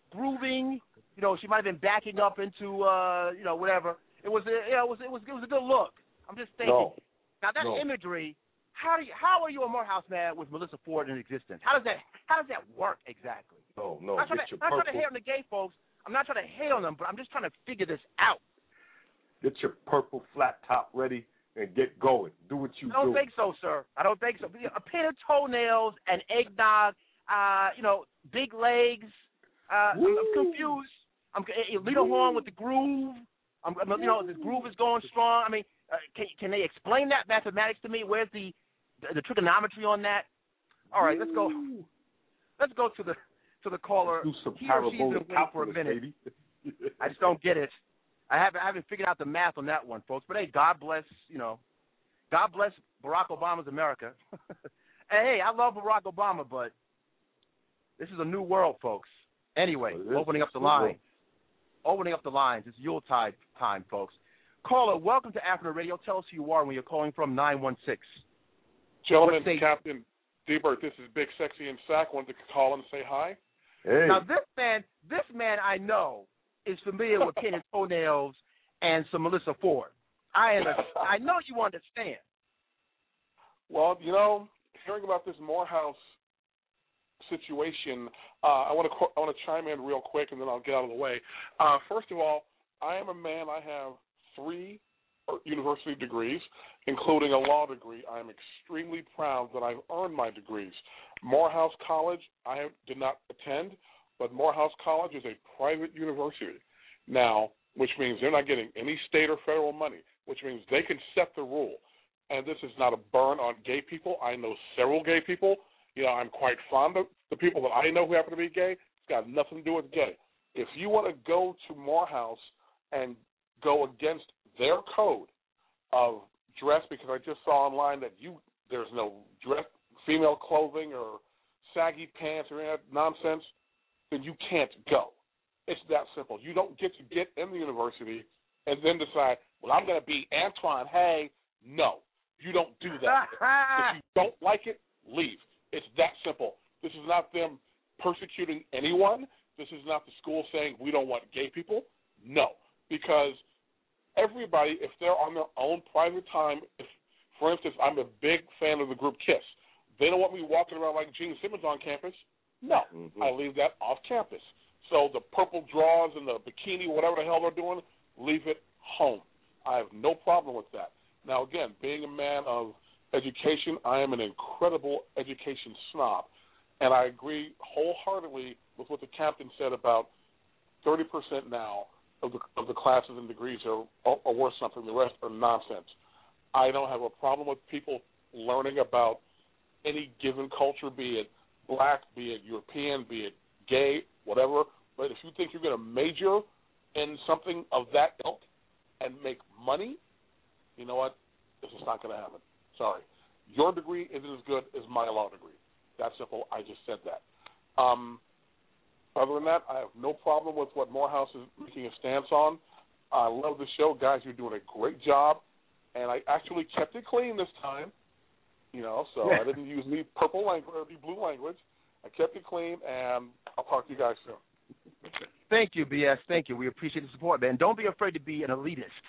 grooving. You know, she might have been backing up into, uh, you know, whatever. It was, a, you know, it was, it was, it was a good look. I'm just thinking. No. Now that no. imagery, how do you, how are you a Morehouse man with Melissa Ford in existence? How does that, how does that work exactly? No, no. I'm not trying, to, I'm not trying to hate on the gay folks. I'm not trying to hate on them, but I'm just trying to figure this out. Get your purple flat top ready and get going. Do what you do. I don't do. think so, sir. I don't think so. A painted toenails and eggnog, uh, you know, big legs. Uh, I'm, I'm confused. I'm lead a horn with the groove. I'm, you know, the groove is going strong. I mean, uh, can can they explain that mathematics to me? Where's the the, the trigonometry on that? All right, let's go. Let's go to the to the caller. Do some he or she's been waiting for a minute. I just don't get it. I haven't I haven't figured out the math on that one, folks. But hey, God bless, you know, God bless Barack Obama's America. Hey, I love Barack Obama, but this is a new world, folks. Anyway, well, opening up the lines. Opening up the lines. It's Yuletide time, folks. Caller, welcome to Afternoon Radio. Tell us who you are and where you're calling from. nine one six. Gentlemen, Captain D-Bert, this is Big Sexy and Sack. Wanted to call and say hi. Hey. Now this man, this man I know is familiar with painted toenails and some Melissa Ford. I understand. I know you understand. Well, you know, hearing about this Morehouse situation, uh, I want to I want to chime in real quick, and then I'll get out of the way. Uh, first of all, I am a man. I have three university degrees, including a law degree. I am extremely proud that I've earned my degrees. Morehouse College, I did not attend, but Morehouse College is a private university now, which means they're not getting any state or federal money, which means they can set the rule. And this is not a burn on gay people. I know several gay people. You know, I'm quite fond of the people that I know who happen to be gay. It's got nothing to do with gay. If you want to go to Morehouse and go against their code of dress, because I just saw online that you there's no dress, female clothing or saggy pants or any of that nonsense, then you can't go. It's that simple. You don't get to get in the university and then decide, well, I'm going to be Antoine Hay. No, you don't do that. If you don't like it, leave. It's that simple. This is not them persecuting anyone. This is not the school saying we don't want gay people. No, because everybody, if they're on their own private time, if, for instance, I'm a big fan of the group KISS. They don't want me walking around like Gene Simmons on campus. No, mm-hmm. I leave that off campus. So the purple drawers and the bikini, whatever the hell they're doing, leave it home. I have no problem with that. Now, again, being a man of education, I am an incredible education snob. And I agree wholeheartedly with what the captain said about thirty percent now of the, of the classes and degrees are, are, are worth something. The rest are nonsense. I don't have a problem with people learning about any given culture, be it black, be it European, be it gay, whatever. But if you think you're going to major in something of that ilk and make money, you know what? This is not going to happen. Sorry. Your degree isn't as good as my law degree. That's simple. I just said that. Um, other than that, I have no problem with what Morehouse is making a stance on. I love the show. Guys, you're doing a great job. And I actually kept it clean this time, you know, so I didn't use any purple language or any blue language. I kept it clean, and I'll talk to you guys soon. Thank you, B S. Thank you. We appreciate the support, man. Don't be afraid to be an elitist.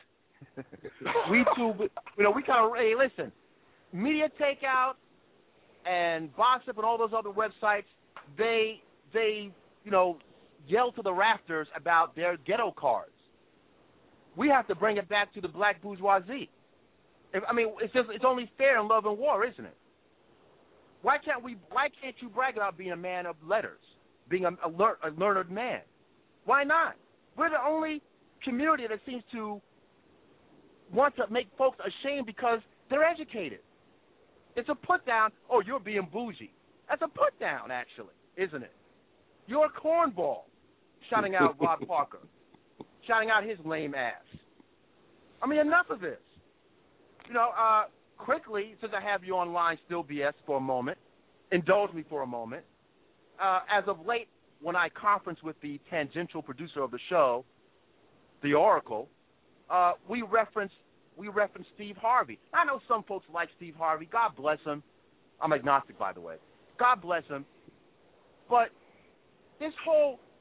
we too, you know, we kind of, hey, listen, Media Takeout and Gossip and all those other websites, they, they, you know, yell to the rafters about their ghetto cards. We have to bring it back to the black bourgeoisie. If, I mean, it's just, it's only fair in love and war, isn't it? Why can't we? Why can't you brag about being a man of letters, being a, a, lear, a learned man? Why not? We're the only community that seems to want to make folks ashamed because they're educated. It's a put down. Oh, you're being bougie. That's a put down, actually, isn't it? You're a cornball, shouting out Rob Parker, shouting out his lame ass. I mean, enough of this. You know, uh, quickly, since I have you online still, B S, for a moment, indulge me for a moment. Uh, as of late, when I conference with the tangential producer of the show, the Oracle, uh, we reference we reference Steve Harvey. I know some folks like Steve Harvey. God bless him. I'm agnostic, by the way. God bless him. But this whole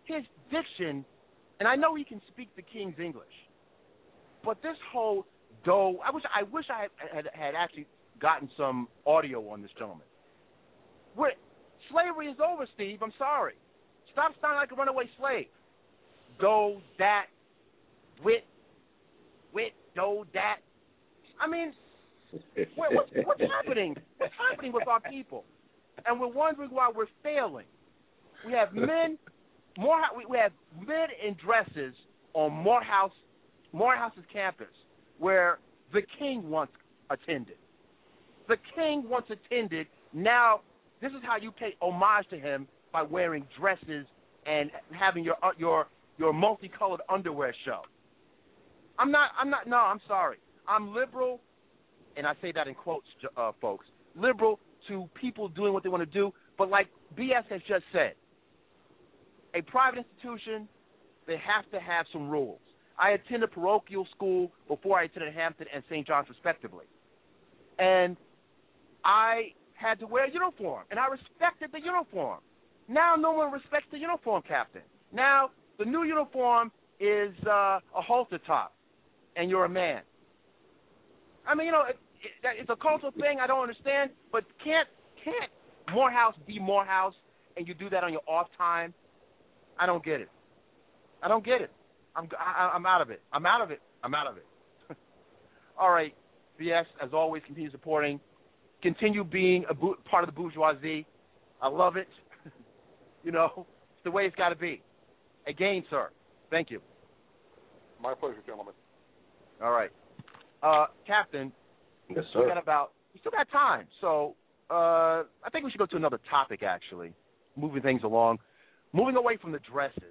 his diction, and I know he can speak the King's English, but this whole dough, I wish I wish I had, had, had actually gotten some audio on this gentleman. We're, slavery is over, Steve. I'm sorry. Stop sounding like a runaway slave. Dough, dat, wit, wit, dough, dat. I mean, what, what's, what's happening? What's happening with our people? And we're wondering why we're failing. We have men, more we have men in dresses on Morehouse, Morehouse's campus, where the King once attended. The King once attended. Now, this is how you pay homage to him, by wearing dresses and having your uh, your your multicolored underwear show. I'm not. I'm not. No, I'm sorry. I'm liberal, and I say that in quotes, uh, folks. Liberal to people doing what they want to do, but like B S has just said, a private institution, they have to have some rules. I attended parochial school before I attended Hampton and Saint John's, respectively, and I had to wear a uniform, and I respected the uniform. Now no one respects the uniform, Captain. Now the new uniform is uh, a halter top, and you're a man. I mean, you know, it, it, it's a cultural thing. I don't understand, but can't can't Morehouse be Morehouse, and you do that on your off time? I don't get it. I don't get it. I'm I, I'm out of it. I'm out of it. I'm out of it. All right, B S, as always, continue supporting. Continue being a bo- part of the bourgeoisie. I love it. You know, it's the way it's got to be. Again, sir, thank you. My pleasure, gentlemen. All right. Uh, Captain, yes, sir. we got about, we still got time. So uh, I think we should go to another topic, actually, moving things along. Moving away from the dresses.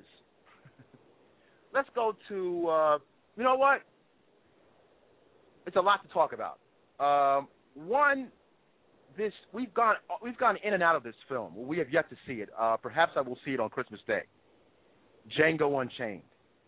Let's go to, uh, you know what? It's a lot to talk about. Um, one, this we've gone we've gone in and out of this film. We have yet to see it. Uh, perhaps I will see it on Christmas Day. Django Unchained.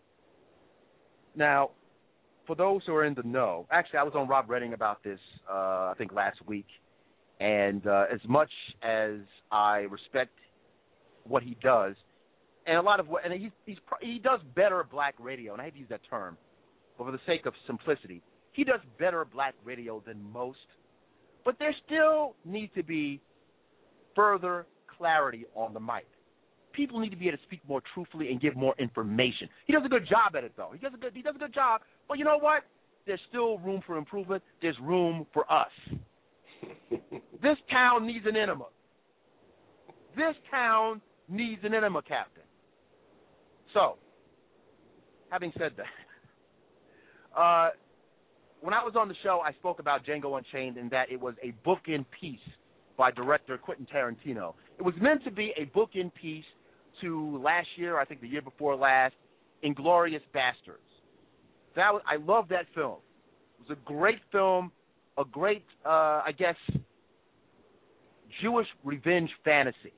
Now, for those who are in the know, actually I was on Rob Redding about this uh, I think last week, and uh, as much as I respect what he does, and a lot of what, and he he's, he does better black radio, and I hate to use that term, but for the sake of simplicity, he does better black radio than most. But there still needs to be further clarity on the mic. People need to be able to speak more truthfully and give more information. He does a good job at it, though. He does a good, he does a good job. But you know what? There's still room for improvement. There's room for us. This town needs an enema. This town needs an enema, Captain. So, having said that, uh, when I was on the show, I spoke about Django Unchained and that it was a bookend piece by director Quentin Tarantino. It was meant to be a bookend piece to last year, I think the year before last, Inglourious Basterds. That was, I love that film. It was a great film, a great, uh, I guess, Jewish revenge fantasy.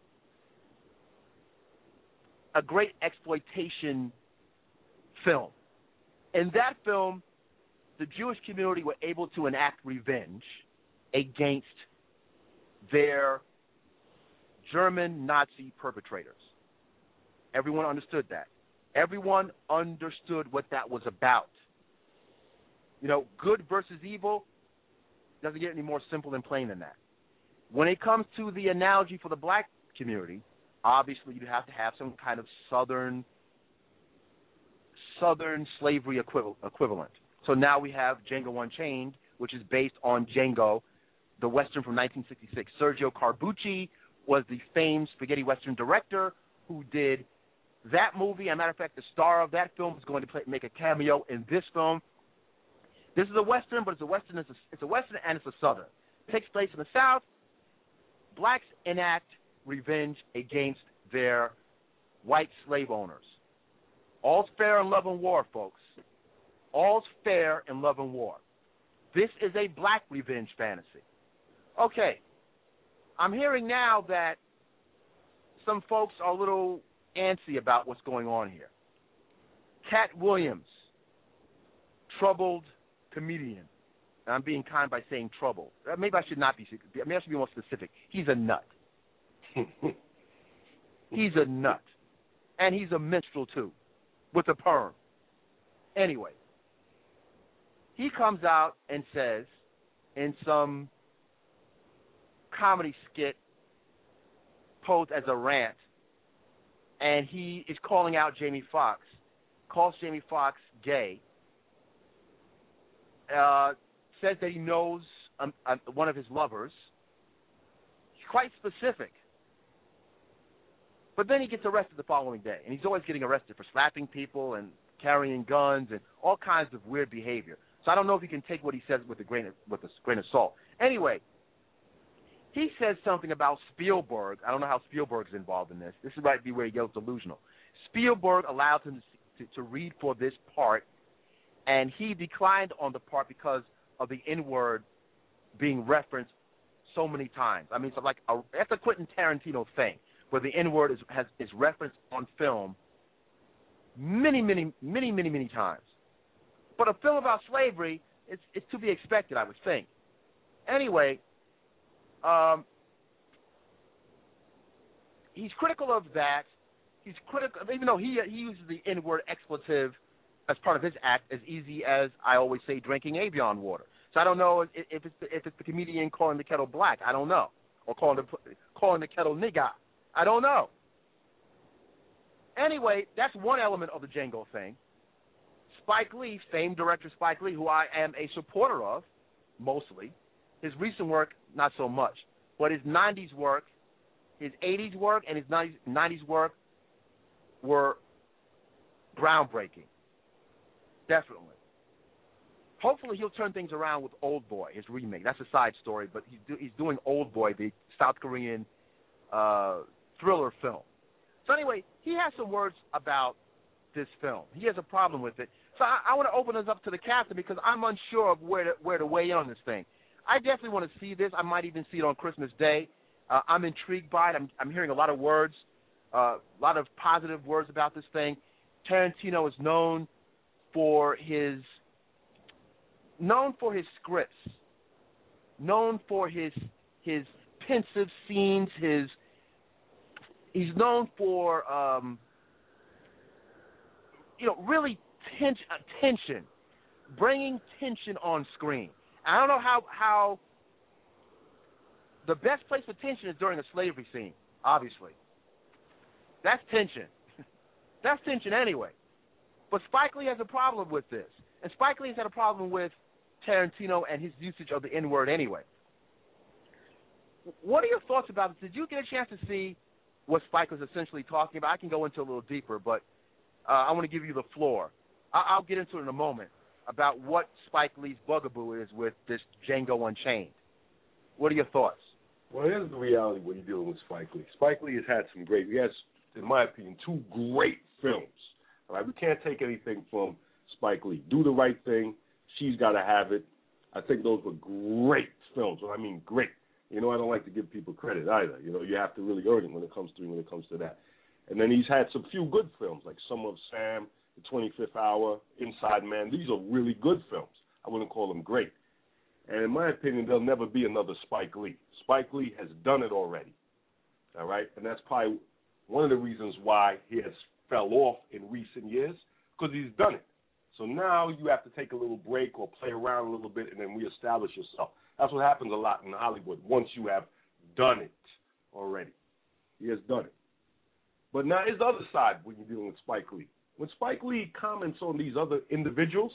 A great exploitation film. In that film, the Jewish community were able to enact revenge against their German Nazi perpetrators. Everyone understood that. Everyone understood what that was about. You know, good versus evil doesn't get any more simple and plain than that. When it comes to the analogy for the black community, obviously you have to have some kind of southern southern slavery equivalent. So now we have Django Unchained, which is based on Django, the Western from nineteen sixty-six. Sergio Corbucci was the famed spaghetti Western director who did that movie. As a matter of fact, the star of that film is going to play, make a cameo in this film. This is a Western, but it's a Western, it's a, it's a Western and it's a Southern. It takes place in the South. Blacks enact revenge against their white slave owners. All's fair in love and war, folks. All's fair in love and war. This is a black revenge fantasy. Okay, I'm hearing now that some folks are a little antsy about what's going on here. Cat Williams, troubled comedian. And I'm being kind by saying trouble. Maybe I should not be. Maybe I should be more specific. He's a nut. He's a nut. And he's a minstrel, too, with a perm. Anyway, he comes out and says in some comedy skit posed as a rant, and he is calling out Jamie Foxx, calls Jamie Foxx gay, uh, says that he knows um, uh, one of his lovers. He's quite specific. But then he gets arrested the following day, and he's always getting arrested for slapping people and carrying guns and all kinds of weird behavior. So I don't know if you can take what he says with a grain of, with a grain of salt. Anyway, he says something about Spielberg. I don't know how Spielberg's involved in this. This might be where he goes delusional. Spielberg allowed him to, to, to read for this part, and he declined on the part because of the N-word being referenced so many times. I mean, it's like a, that's a Quentin Tarantino thing, where the N-word is, has, is referenced on film many, many, many, many, many times. But a film about slavery, it's, it's to be expected, I would think. Anyway, um, he's critical of that. He's critical, even though he he uses the N-word expletive as part of his act, as easy as I always say, drinking Avion water. So I don't know if, if it's the, if it's the comedian calling the kettle black. I don't know, or calling the calling the kettle nigga. I don't know. Anyway, that's one element of the Django thing. Spike Lee, famed director Spike Lee, who I am a supporter of, mostly. His recent work, not so much. But his nineties work, his eighties work, and his nineties work were groundbreaking. Definitely. Hopefully he'll turn things around with Old Boy, his remake. That's a side story, but he's, do, he's doing Old Boy, the South Korean uh, thriller film. So anyway, he has some words about this film. He has a problem with it. So I, I want to open this up to the captain because I'm unsure of where to, where to weigh in on this thing. I definitely want to see this. I might even see it on Christmas Day. Uh, I'm intrigued by it. I'm, I'm hearing a lot of words, uh, a lot of positive words about this thing. Tarantino is known for his known for his scripts, known for his his pensive scenes. His he's known for um, you know really ten, uh, tension, bringing tension on screen. I don't know how, how the best place for tension is during a slavery scene, obviously. That's tension. That's tension anyway. But Spike Lee has a problem with this. And Spike Lee has had a problem with Tarantino and his usage of the N-word anyway. What are your thoughts about this? Did you get a chance to see what Spike was essentially talking about? I can go into a little deeper, but uh, I want to give you the floor. I- I'll get into it in a moment, about what Spike Lee's bugaboo is with this Django Unchained. What are your thoughts? Well, here's the reality when you're dealing with Spike Lee. Spike Lee has had some great, he has, in my opinion, two great films. All right, we can't take anything from Spike Lee. Do the Right Thing, She's Gotta Have It. I think those were great films. Well, I mean, great. You know, I don't like to give people credit either. You know, you have to really earn it when it comes to when it comes to that. And then he's had some few good films like Summer of Sam, The twenty-fifth Hour, Inside Man. These are really good films. I wouldn't call them great. And in my opinion, there'll never be another Spike Lee. Spike Lee has done it already. All right? And that's probably one of the reasons why he has fell off in recent years, because he's done it. So now you have to take a little break or play around a little bit and then reestablish yourself. That's what happens a lot in Hollywood once you have done it already. He has done it. But now here's the other side when you're dealing with Spike Lee. When Spike Lee comments on these other individuals,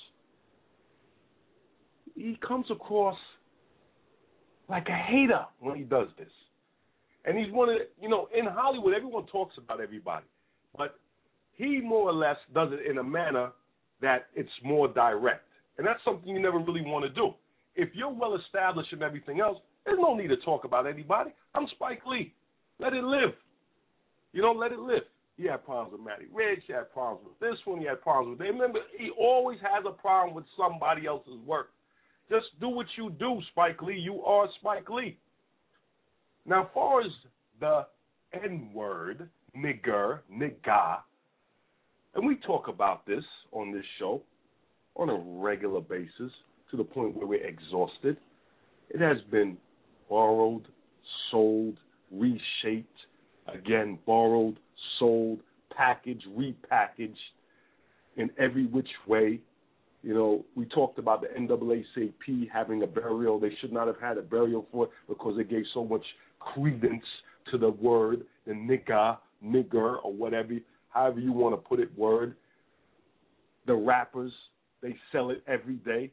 he comes across like a hater when he does this. And he's one of the, you know, in Hollywood, everyone talks about everybody. But he more or less does it in a manner that it's more direct. And that's something you never really want to do. If you're well established and everything else, there's no need to talk about anybody. I'm Spike Lee. Let it live. You know, let it live. He had problems with Matty Rich. He had problems with this one. He had problems with that. Remember, he always has a problem with somebody else's work. Just do what you do, Spike Lee. You are Spike Lee. Now, as far as the N-word, nigger, nigga, and we talk about this on this show on a regular basis to the point where we're exhausted. It has been borrowed, sold, reshaped, again, borrowed, sold, packaged, repackaged in every which way. You know, we talked about the N double A C P having a burial. They should not have had a burial for it because they gave so much credence to the word, the nigga, nigger, or whatever, however you want to put it, word. The rappers, they sell it every day.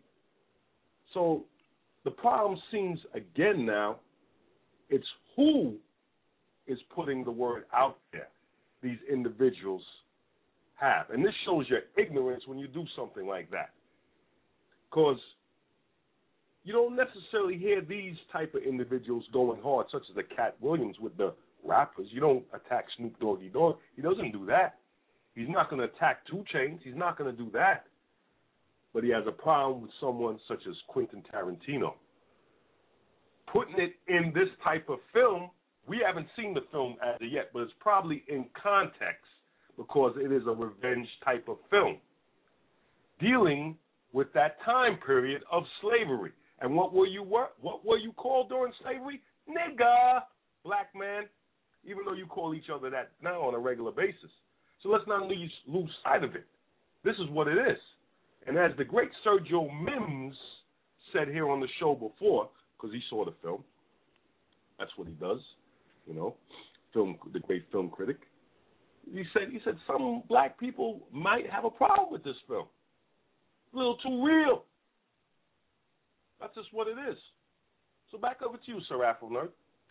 So the problem seems, again now, it's who is putting the word out there these individuals have. And this shows your ignorance when you do something like that. Because you don't necessarily hear these type of individuals going hard, such as the Cat Williams with the rappers. You don't attack Snoop Doggy Dogg. He doesn't do that. He's not going to attack two Chainz. He's not going to do that. But he has a problem with someone such as Quentin Tarantino. Putting it in this type of film, we haven't seen the film as of yet, but it's probably in context because it is a revenge type of film dealing with that time period of slavery. And what were you what, what were you called during slavery? Nigga, black man, even though you call each other that now on a regular basis. So let's not lose, lose sight of it. This is what it is. And as the great Sergio Mims said here on the show before, because he saw the film, that's what he does, you know, film, the great film critic. He said, he said some black people might have a problem with this film. A little too real. That's just what it is. So back over to you, Sir Afro Nerd.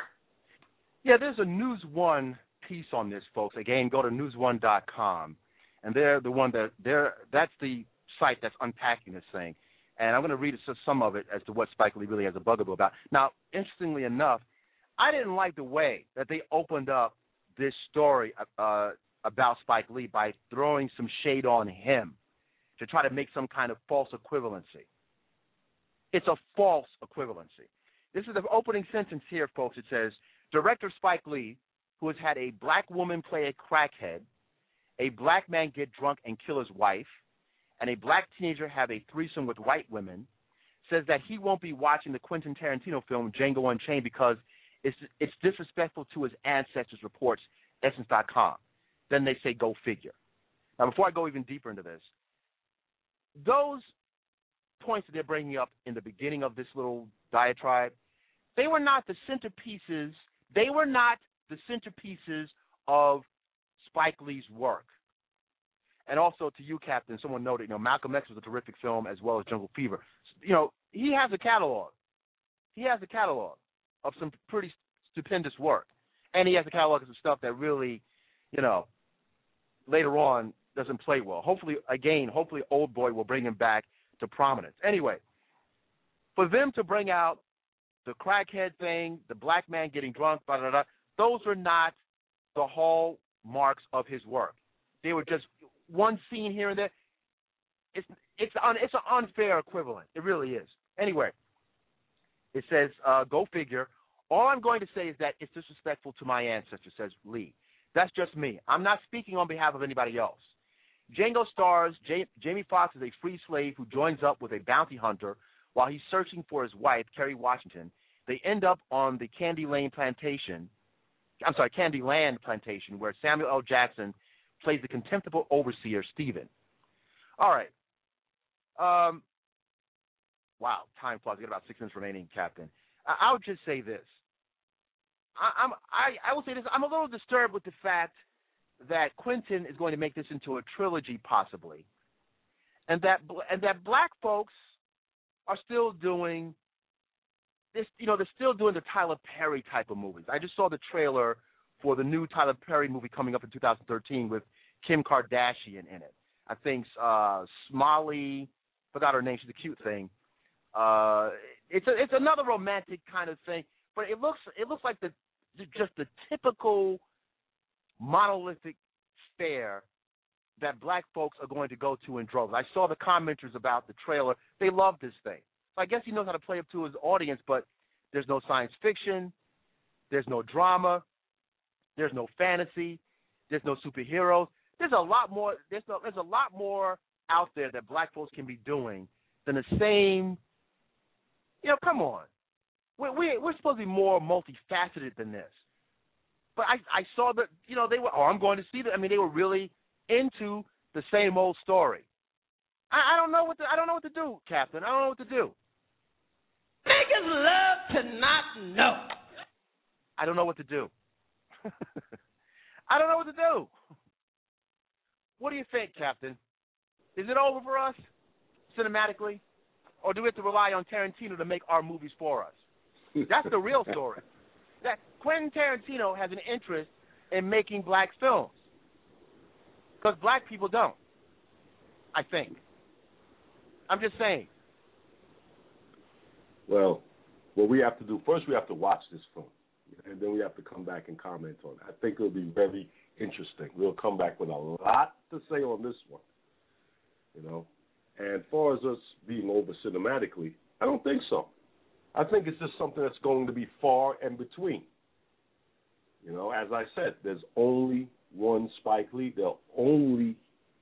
Yeah, there's a News One piece on this, folks. Again, go to news one dot com, and they're the one that they're that's the site that's unpacking this thing. And I'm going to read some of it as to what Spike Lee really has a bugaboo about. Now, interestingly enough, I didn't like the way that they opened up this story uh, about Spike Lee by throwing some shade on him to try to make some kind of false equivalency. It's a false equivalency. This is the opening sentence here, folks. It says, director Spike Lee, who has had a black woman play a crackhead, a black man get drunk and kill his wife, and a black teenager have a threesome with white women, says that he won't be watching the Quentin Tarantino film Django Unchained because it's it's disrespectful to his ancestors, reports Essence dot com. Then they say, go figure. Now, before I go even deeper into this, those points that they're bringing up in the beginning of this little diatribe, they were not the centerpieces. They were not the centerpieces of Spike Lee's work. And also to you, Captain, someone noted, you know, Malcolm X was a terrific film as well as Jungle Fever. You know, he has a catalog. He has a catalog of some pretty stupendous work. And he has a catalog of some stuff that really, you know, later on doesn't play well. Hopefully, again, hopefully Old Boy will bring him back to prominence. Anyway, for them to bring out the crackhead thing, the black man getting drunk, blah, blah, blah, those are not the hallmarks of his work. They were just one scene here and there. It's it's un, it's an unfair equivalent. It really is. Anyway, it says, uh, go figure. All I'm going to say is that it's disrespectful to my ancestors, says Lee. That's just me. I'm not speaking on behalf of anybody else. Django stars J- Jamie Foxx is a free slave who joins up with a bounty hunter while he's searching for his wife, Kerry Washington. They end up on the Candy Lane plantation. I'm sorry, Candy Land plantation, where Samuel L. Jackson plays the contemptible overseer, Stephen. All right. Um, wow, time flies. We got about six minutes remaining, Captain. I, I would just say this. I, I'm, I, I will say this. I'm a little disturbed with the fact that Quentin is going to make this into a trilogy, possibly, and that and that black folks are still doing this. You know, they're still doing the Tyler Perry type of movies. I just saw the trailer for the new Tyler Perry movie coming up in two thousand thirteen with Kim Kardashian in it. I think uh, Smiley, forgot her name. She's a cute thing. Uh, it's a, it's another romantic kind of thing, but it looks it looks like the just the typical monolithic fare that black folks are going to go to in droves. I saw the commenters about the trailer. They love this thing. So I guess he knows how to play up to his audience, but there's no science fiction. There's no drama. There's no fantasy. There's no superheroes. There's a lot more. There's no, there's a lot more out there that black folks can be doing than the same. You know, come on. We we we're supposed to be more multifaceted than this. But I, I saw that, you know, they were, oh, I'm going to see that. I mean, they were really into the same old story. I, I don't know what to, I don't know what to do, Captain. I don't know what to do. Niggas love to not know. I don't know what to do. I don't know what to do. What do you think, Captain? Is it over for us, cinematically? Or do we have to rely on Tarantino to make our movies for us? That's the real story. That Quentin Tarantino has an interest in making black films. Because black people don't, I think. I'm just saying. Well, what we have to do, first we have to watch this film. And then we have to come back and comment on it. I think it'll be very interesting. We'll come back with a lot to say on this one. You know? And as far as us being over cinematically, I don't think so. I think it's just something that's going to be far in between. You know, as I said, there's only one Spike Lee. There'll only,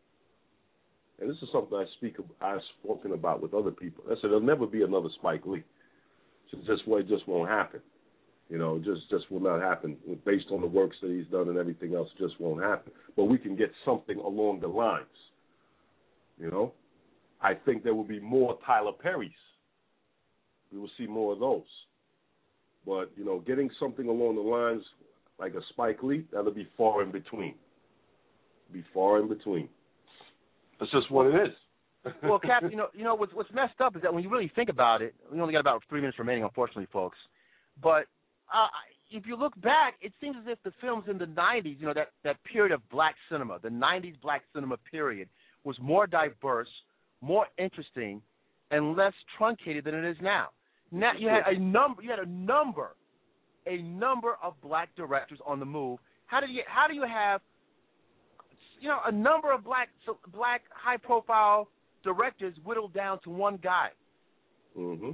and this is something I speak, I've spoken about with other people. I said there'll never be another Spike Lee. It's just what it just won't happen. You know, just just will not happen based on the works that he's done and everything else. Just won't happen. But we can get something along the lines. You know, I think there will be more Tyler Perrys. We will see more of those. But, you know, getting something along the lines like a Spike Lee, that'll be far in between. Be far in between. That's just what it is. Well, Cap, you know, you know what's, what's messed up is that when you really think about it, we only got about three minutes remaining, unfortunately, folks. But uh, if you look back, it seems as if the films in the nineties, you know, that, that period of black cinema, the nineties black cinema period, was more diverse, more interesting, and less truncated than it is now. Now you had a number, you had a number, a number of black directors on the move. How do you how do you have, you know, a number of black black high profile directors whittled down to one guy? Mm-hmm.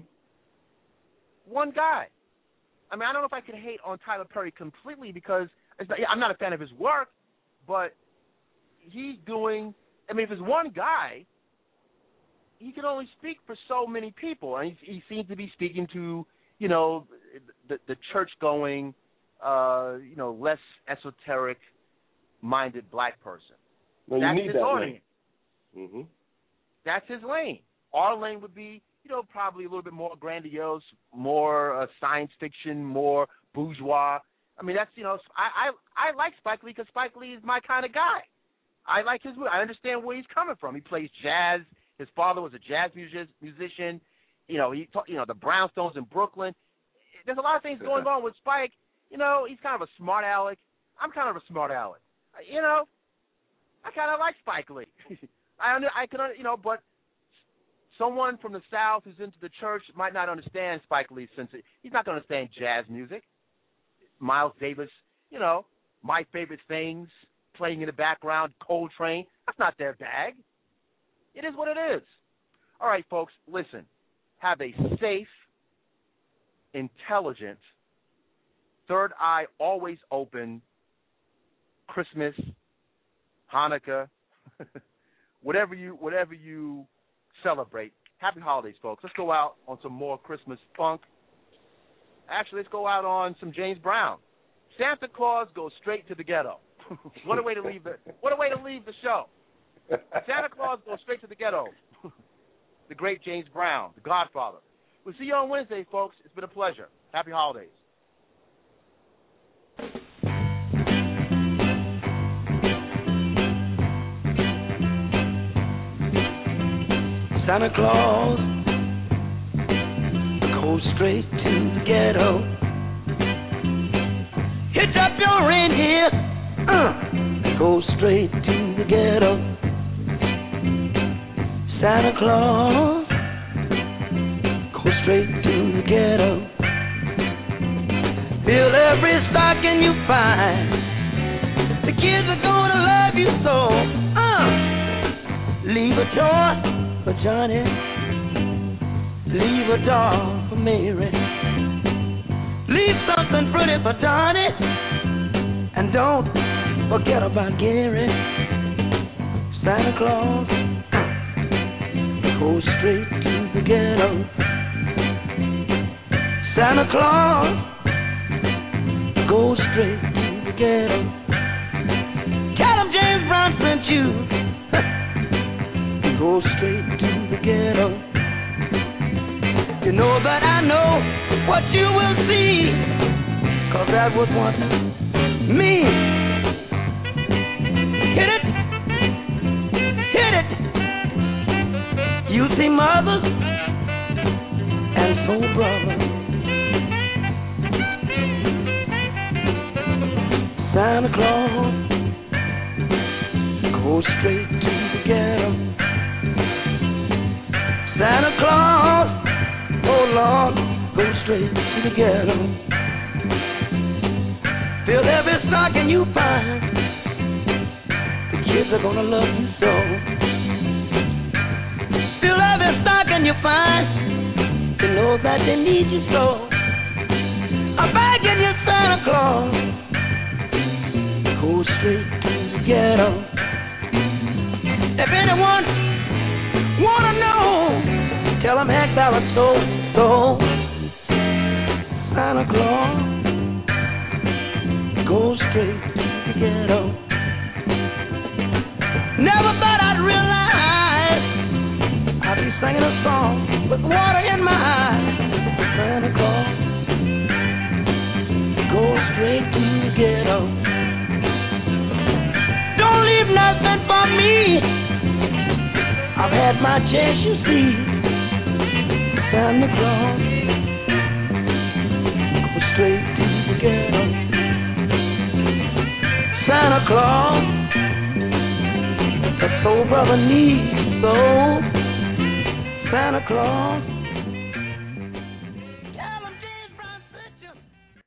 One guy. I mean, I don't know if I could hate on Tyler Perry completely because it's not, I'm not a fan of his work, but he's doing. I mean, if it's one guy, he can only speak for so many people, and he, he seems to be speaking to, you know, the, the church-going, uh, you know, less esoteric-minded black person. Well, That's you need his that audience. lane. Mm-hmm. That's his lane. Our lane would be, you know, probably a little bit more grandiose, more uh, science fiction, more bourgeois. I mean, that's, you know, I I, I like Spike Lee because Spike Lee is my kind of guy. I like his movie. I understand where he's coming from. He plays jazz. His father was a jazz music, musician. You know, he, you know, the Brownstones in Brooklyn. There's a lot of things going on with Spike. You know, he's kind of a smart aleck. I'm kind of a smart aleck. You know, I kind of like Spike Lee. I under, I can, you know, but someone from the South who's into the church might not understand Spike Lee since he's not going to understand jazz music. Miles Davis, you know, My Favorite Things playing in the background, Coltrane. That's not their bag. It is what it is. All right, folks, listen. Have a safe, intelligent, third eye always open Christmas, Hanukkah, whatever you whatever you celebrate. Happy holidays, folks. Let's go out on some more Christmas funk. Actually, let's go out on some James Brown. Santa Claus goes straight to the ghetto. What a way to leave the what a way to leave the show. Santa Claus goes straight to the ghetto. The great James Brown, the Godfather. We'll see you on Wednesday, folks. It's been a pleasure. Happy holidays. Santa Claus goes straight to the ghetto. Hitch up your reindeer, uh, go straight to the ghetto. Santa Claus go straight to the ghetto. Fill every stocking you find. The kids are gonna love you so. Uh, leave a toy for Johnny, leave a doll for Mary, leave something pretty for Donnie, and don't forget about Gary. Santa Claus go straight to the ghetto. Santa Claus go straight to the ghetto. Tell them James Brown sent you. Go straight to the ghetto. You know that I know what you will see, 'cause that was once me. Hit it, hit it. You see mothers and soul brothers. Santa Claus, go straight to the ghetto. Santa Claus, oh Lord, go straight to the ghetto. Fill every stocking you find. The kids are gonna love you so. Fill every stocking you find. You know that they need you so. I'm begging you, Santa Claus, go straight to the ghetto. If anyone wanna know, tell them Hank Ballard so, so. Santa Claus, go straight to the ghetto. Never thought I'd realize I'd be singing a song with water in my eyes. Santa Claus, go straight to the ghetto. Don't leave nothing for me. I've had my chance, you see. Santa Claus, go straight to the ghetto. Santa Claus, the soul brother needs so. Santa Claus,